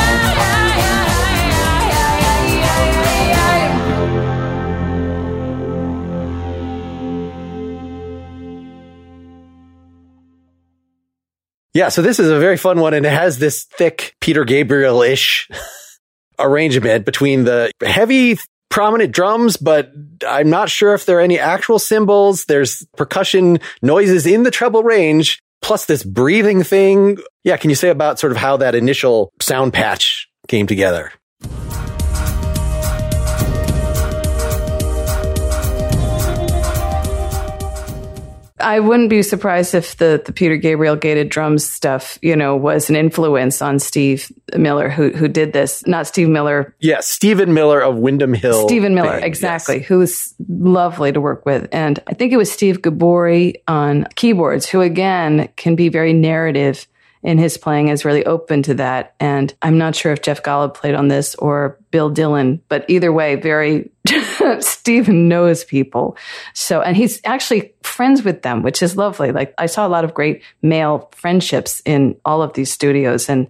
Yeah, so this is a very fun one, and it has this thick Peter Gabriel-ish arrangement between the heavy, prominent drums, but I'm not sure if there are any actual cymbals. There's percussion noises in the treble range, plus this breathing thing. Yeah, can you say about sort of how that initial sound patch came together? I wouldn't be surprised if the, the Peter Gabriel gated drums stuff, you know, was an influence on Steve Miller, who who did this. Not Steve Miller. Yeah, Stephen Miller of Windham Hill. Stephen Miller, fame, exactly, yes. Who was lovely to work with. And I think it was Steve Gabori on keyboards, who again can be very narrative in his playing, is really open to that. And I'm not sure if Jeff Golub played on this or Bill Dillon, but either way, very Stephen knows people. So, and he's actually friends with them, which is lovely. Like I saw a lot of great male friendships in all of these studios. And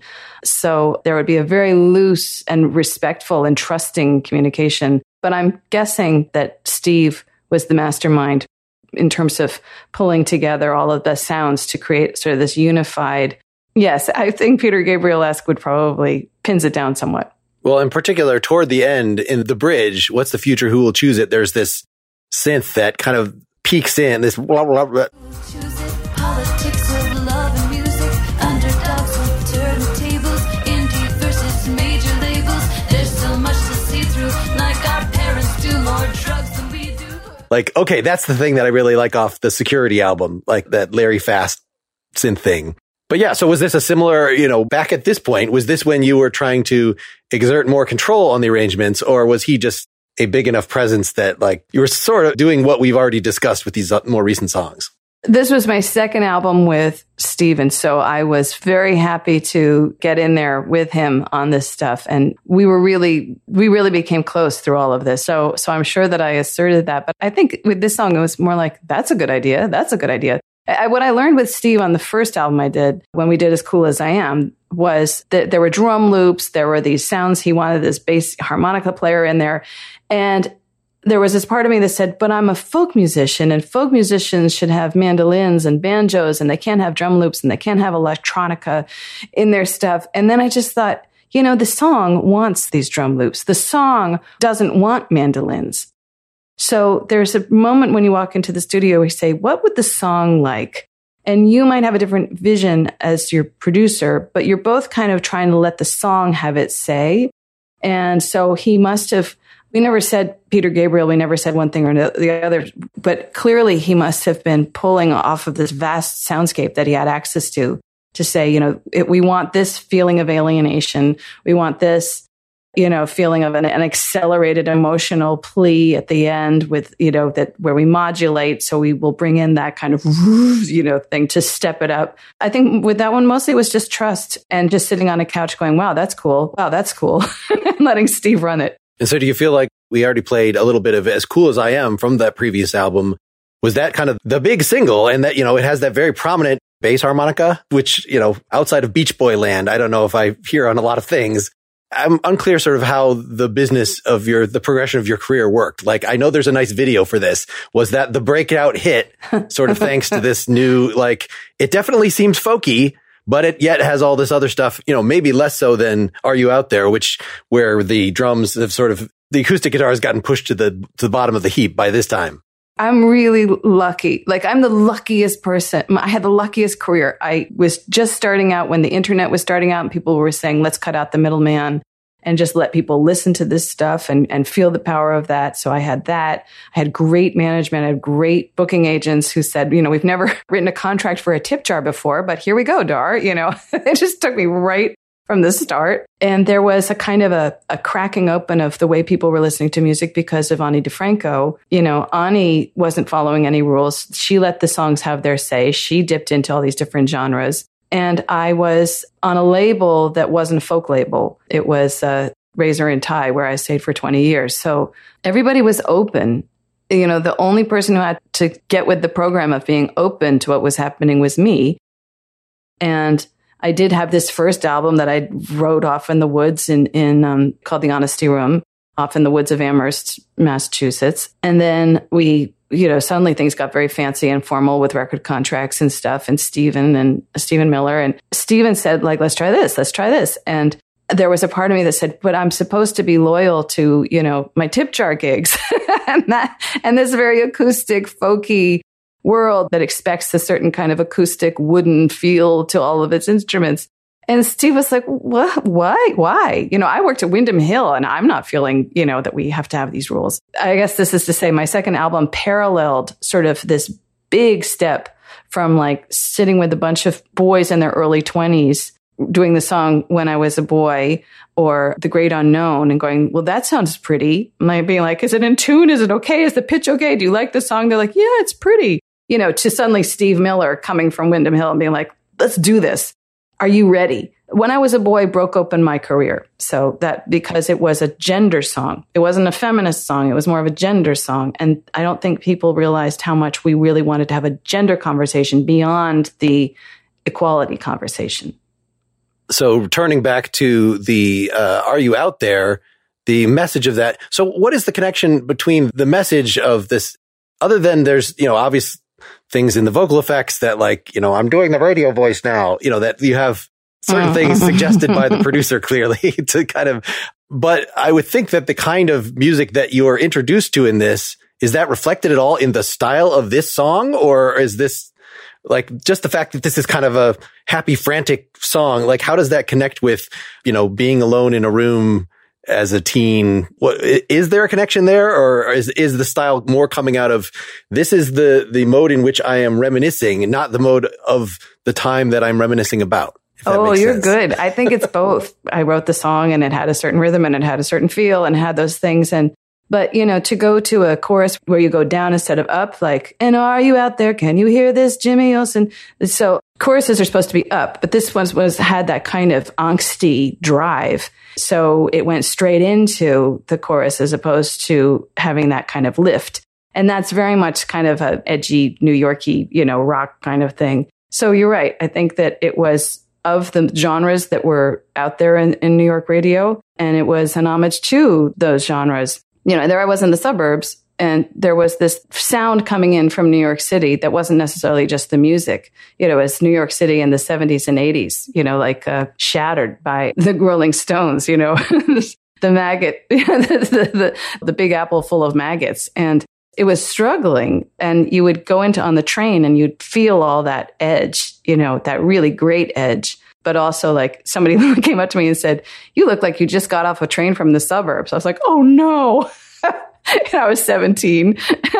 so there would be a very loose and respectful and trusting communication. But I'm guessing that Steve was the mastermind in terms of pulling together all of the sounds to create sort of this unified. Yes, I think Peter Gabriel-esque would probably pins it down somewhat. Well, in particular, toward the end, in the bridge, What's the Future, Who Will Choose It? There's this synth that kind of peeks in, this blah, blah, blah. Choose it, politics of love and music, underdogs with turntables, indie versus major labels. There's so much to see through, like our parents do more drugs than we do. Like, okay, that's the thing that I really like off the Security album, like that Larry Fast synth thing. But yeah, so was this a similar, you know, back at this point, was this when you were trying to exert more control on the arrangements, or was he just a big enough presence that like you were sort of doing what we've already discussed with these more recent songs? This was my second album with Steven, so I was very happy to get in there with him on this stuff. And we were really, we really became close through all of this. So, so I'm sure that I asserted that. But I think with this song, it was more like, that's a good idea. That's a good idea. I, what I learned with Steve on the first album I did, when we did As Cool As I Am, was that there were drum loops, there were these sounds. He wanted this bass harmonica player in there. And there was this part of me that said, but I'm a folk musician, and folk musicians should have mandolins and banjos, and they can't have drum loops, and they can't have electronica in their stuff. And then I just thought, you know, the song wants these drum loops. The song doesn't want mandolins. So there's a moment when you walk into the studio where you say, what would the song like? And you might have a different vision as your producer, but you're both kind of trying to let the song have its say. And so he must have, we never said Peter Gabriel, we never said one thing or the other, but clearly he must have been pulling off of this vast soundscape that he had access to, to say, you know, it, we want this feeling of alienation. We want this, you know, feeling of an, an accelerated emotional plea at the end with, you know, that where we modulate. So we will bring in that kind of, you know, thing to step it up. I think with that one, mostly it was just trust and just sitting on a couch going, wow, that's cool. Wow, that's cool. And letting Steve run it. And so do you feel like we already played a little bit of As Cool As I Am from that previous album? Was that kind of the big single? And that, you know, it has that very prominent bass harmonica, which, you know, outside of Beach Boy land, I don't know if I hear on a lot of things. I'm unclear sort of how the business of your, the progression of your career worked. Like, I know there's a nice video for this. Was that the breakout hit sort of thanks to this new, like, it definitely seems folky, but it yet has all this other stuff, you know, maybe less so than Are You Out There, which where the drums have sort of, the acoustic guitar has gotten pushed to the, to the bottom of the heap by this time. I'm really lucky. Like, I'm the luckiest person. I had the luckiest career. I was just starting out when the internet was starting out and people were saying, let's cut out the middleman and just let people listen to this stuff and, and feel the power of that. So I had that. I had great management. I had great booking agents who said, you know, we've never written a contract for a tip jar before, but here we go, Dar. You know, it just took me right from the start. And there was a kind of a, a cracking open of the way people were listening to music because of Ani DiFranco. You know, Ani wasn't following any rules. She let the songs have their say. She dipped into all these different genres. And I was on a label that wasn't a folk label. It was uh, Razor and Tie, where I stayed for twenty years. So everybody was open. You know, the only person who had to get with the program of being open to what was happening was me. And I did have this first album that I wrote off in the woods in, in um, called The Honesty Room, off in the woods of Amherst, Massachusetts. And then we, you know, suddenly things got very fancy and formal with record contracts and stuff. And Stephen and Stephen Miller and Stephen said, like, let's try this, let's try this. And there was a part of me that said, but I'm supposed to be loyal to, you know, my tip jar gigs and that, and this very acoustic, folky world that expects a certain kind of acoustic wooden feel to all of its instruments. And Steve was like, what? Why? Why? You know, I worked at Windham Hill and I'm not feeling, you know, that we have to have these rules. I guess this is to say my second album paralleled sort of this big step from like sitting with a bunch of boys in their early twenties doing the song When I Was a Boy or The Great Unknown and going, well, that sounds pretty. And being like, is it in tune? Is it okay? Is the pitch okay? Do you like the song? They're like, yeah, it's pretty. You know, to suddenly Steve Miller coming from Windham Hill and being like, let's do this. Are you ready? When I Was a Boy broke open my career. So that because it was a gender song. It wasn't a feminist song. It was more of a gender song. And I don't think people realized how much we really wanted to have a gender conversation beyond the equality conversation. So turning back to the uh, Are You Out There, the message of that. So what is the connection between the message of this, other than there's, you know, obvious things in the vocal effects that like, you know, I'm doing the radio voice now, you know, that you have certain things suggested by the producer clearly to kind of, but I would think that the kind of music that you're introduced to in this, is that reflected at all in the style of this song? Or is this like just the fact that this is kind of a happy, frantic song? Like, how does that connect with, you know, being alone in a room as a teen? What, is there a connection there, or is, is the style more coming out of this is the, the mode in which I am reminiscing and not the mode of the time that I'm reminiscing about? Oh, you're sense. Good. I think it's both. I wrote the song and it had a certain rhythm and it had a certain feel and had those things. And, but you know, to go to a chorus where you go down instead of up, like, and are you out there? Can you hear this, Jimmy Olsen? So choruses are supposed to be up, but this one was, had that kind of angsty drive. So it went straight into the chorus as opposed to having that kind of lift. And that's very much kind of a edgy, New Yorky, you know, rock kind of thing. So you're right. I think that it was of the genres that were out there in, in New York radio, and it was an homage to those genres. You know, there I was in the suburbs, and there was this sound coming in from New York City that wasn't necessarily just the music. You know, it's New York City in the seventies and eighties, you know, like uh, shattered by the Rolling Stones, you know, the maggot, the, the, the, the big apple full of maggots. And it was struggling, and you would go into on the train and you'd feel all that edge, you know, that really great edge. But also like somebody came up to me and said, you look like you just got off a train from the suburbs. I was like, oh no. And I was seventeen.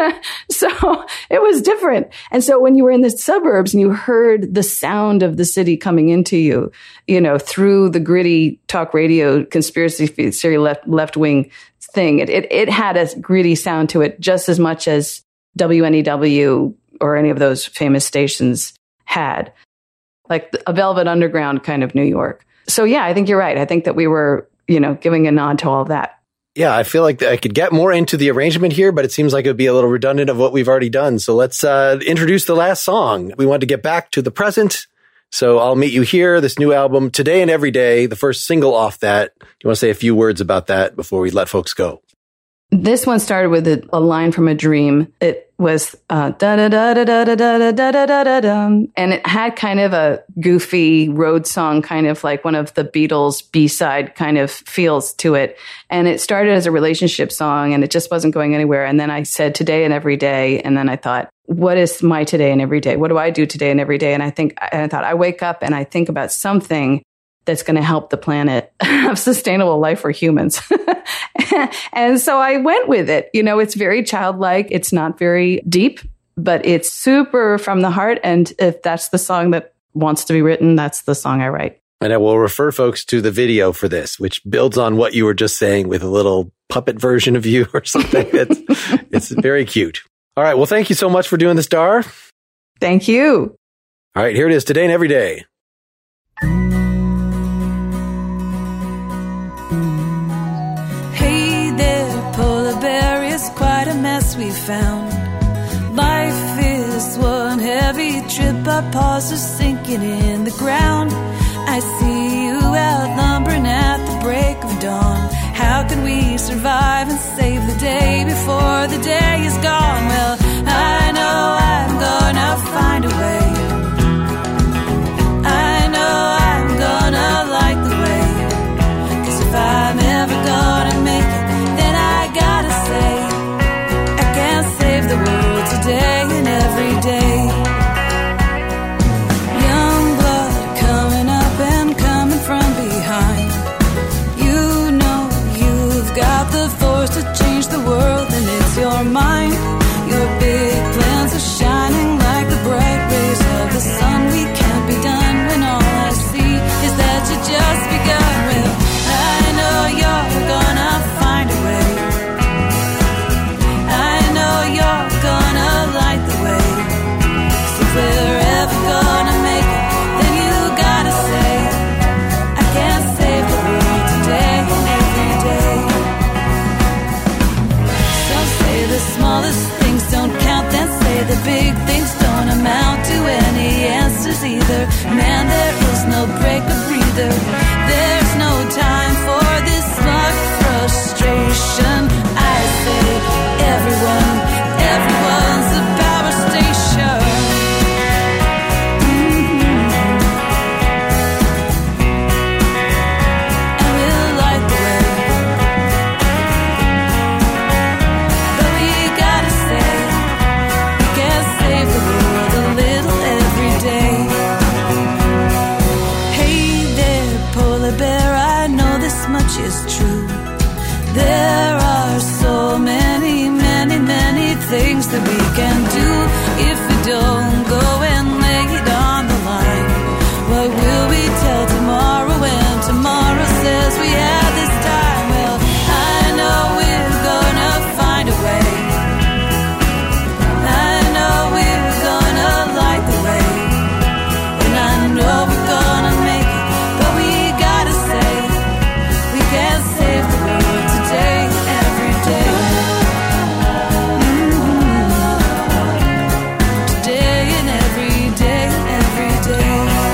So it was different. And so when you were in the suburbs and you heard the sound of the city coming into you, you know, through the gritty talk radio conspiracy theory left, left wing thing, it, it, it had a gritty sound to it just as much as W N E W or any of those famous stations had, like a Velvet Underground kind of New York. So yeah, I think you're right. I think that we were, you know, giving a nod to all of that. Yeah, I feel like I could get more into the arrangement here, but it seems like it would be a little redundant of what we've already done. So let's uh, introduce the last song. We want to get back to the present. So I'll Meet You Here, this new album, Today and Every Day, the first single off that. Do you want to say a few words about that before we let folks go? This one started with a, a line from a dream. It was uh, da da da da da da da da da da da da, and it had kind of a goofy road song, kind of like one of the Beatles B-side kind of feels to it. And it started as a relationship song, and it just wasn't going anywhere. And then I said today and every day, and then I thought, what is my today and every day? What do I do today and every day? And I think, and I thought, I wake up and I think about something that's going to help the planet have sustainable life for humans. And so I went with it. You know, it's very childlike. It's not very deep, but it's super from the heart. And if that's the song that wants to be written, that's the song I write. And I will refer folks to the video for this, which builds on what you were just saying with a little puppet version of you or something. It's, it's very cute. All right. Well, thank you so much for doing this, Dar. Thank you. All right. Here it is, Today and Every Day. Hey there, polar bear, it's quite a mess we found. Life is one heavy trip, our paws are sinking in the ground. I see you outlumbering at the break of dawn. How can we survive and save the day before the day is gone? Well, I know I'm gonna find a way. I know I'm gonna light the way. 'Cause if I'm ever gonna make it, then I gotta say I can't save the world today and every day. Young blood coming up and coming from behind. You know you've got the force to change the world, and it's your mind. Your big plans are shining like the bright rays of the sun. We can't be done when all I see is that you just begun. Well, I know you're gonna find a way. I know you're gonna light the way. So if we're ever gonna make it, then you gotta say I can't save the world today and every day. Some say the smallest things don't count, then say the big things don't amount to any answers either. Man, there is no break or breather. There's no time for this smug frustration. I say everyone, everyone's a power station. Mm-hmm. And we'll light the way. But we gotta say we can't save the world a little every day. Hey there, polar bear, I know this much is true. There are so many, many, many things that we can do if we don't go and lay it on the line. What will we tell tomorrow when tomorrow says we had this time? Well, I know we're gonna find a way. I know we're gonna light the way. And I know we're gonna make it, but we gotta say we can't save the world today, every day. Mm-hmm. Today and every day, every day.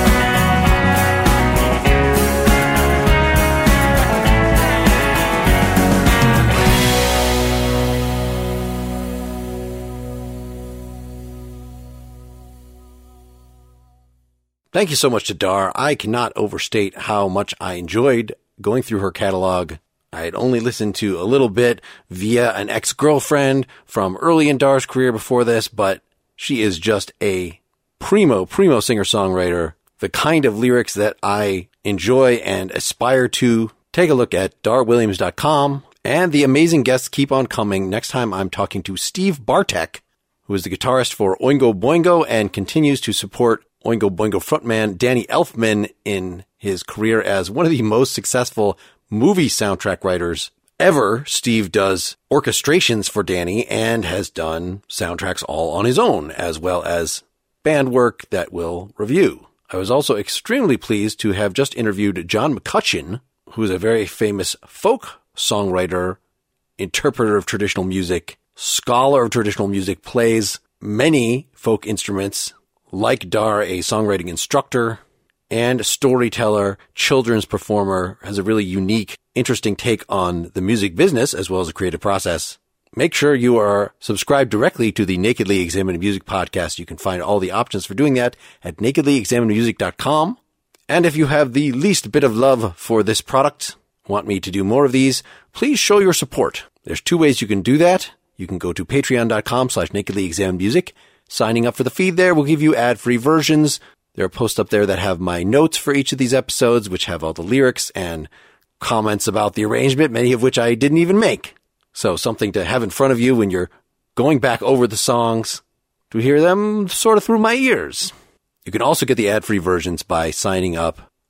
Thank you so much to Dar. I cannot overstate how much I enjoyed going through her catalog. I had only listened to a little bit via an ex-girlfriend from early in Dar's career before this, but she is just a primo, primo singer-songwriter, the kind of lyrics that I enjoy and aspire to. Take a look at dar williams dot com, and the amazing guests keep on coming. Next time I'm talking to Steve Bartek, who is the guitarist for Oingo Boingo and continues to support Oingo Boingo frontman Danny Elfman in his career as one of the most successful movie soundtrack writers ever. Steve does orchestrations for Danny and has done soundtracks all on his own, as well as band work that we'll review. I was also extremely pleased to have just interviewed John McCutcheon, who is a very famous folk songwriter, interpreter of traditional music, scholar of traditional music, plays many folk instruments, like Dar, a songwriting instructor and storyteller, children's performer, has a really unique, interesting take on the music business as well as the creative process. Make sure you are subscribed directly to the Nakedly Examined Music podcast. You can find all the options for doing that at nakedly examined music dot com. And if you have the least bit of love for this product, want me to do more of these, please show your support. There's two ways you can do that. You can go to patreon dot com slash nakedly examined music. Signing up for the feed there will give you ad-free versions. There are posts up there that have my notes for each of these episodes, which have all the lyrics and comments about the arrangement, many of which I didn't even make. So something to have in front of you when you're going back over the songs, to hear them sort of through my ears. You can also get the ad-free versions by signing up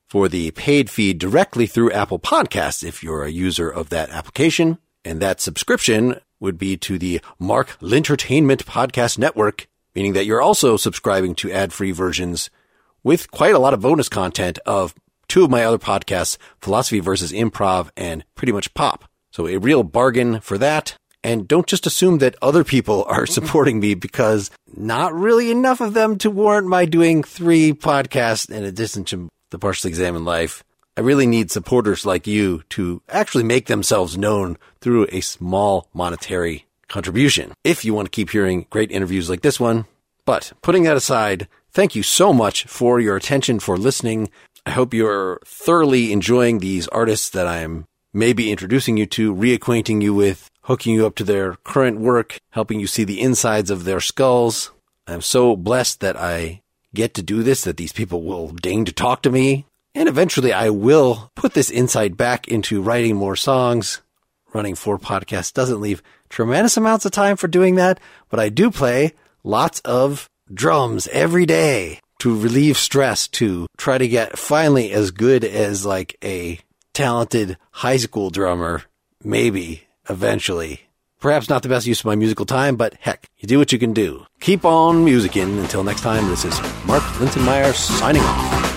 for the paid feed directly through Apple Podcasts if you're a user of that application. And that subscription would be to the Mark Lintertainment Podcast Network, meaning that you're also subscribing to ad-free versions with quite a lot of bonus content of two of my other podcasts, Philosophy versus Improv and Pretty Much Pop. So a real bargain for that. And don't just assume that other people are supporting me, because not really enough of them to warrant my doing three podcasts in addition to the Partially Examined Life. I really need supporters like you to actually make themselves known through a small monetary contribution, if you want to keep hearing great interviews like this one. But putting that aside, thank you so much for your attention, for listening. I hope you're thoroughly enjoying these artists that I'm maybe introducing you to, reacquainting you with, hooking you up to their current work, helping you see the insides of their skulls. I'm so blessed that I get to do this, that these people will deign to talk to me. And eventually I will put this insight back into writing more songs. Running four podcasts doesn't leave tremendous amounts of time for doing that, but I do play lots of drums every day to relieve stress, to try to get finally as good as like a talented high school drummer, maybe eventually. Perhaps not the best use of my musical time, but heck, you do what you can do. Keep on musicking. Until next time, this is Mark Linsenmayer signing off.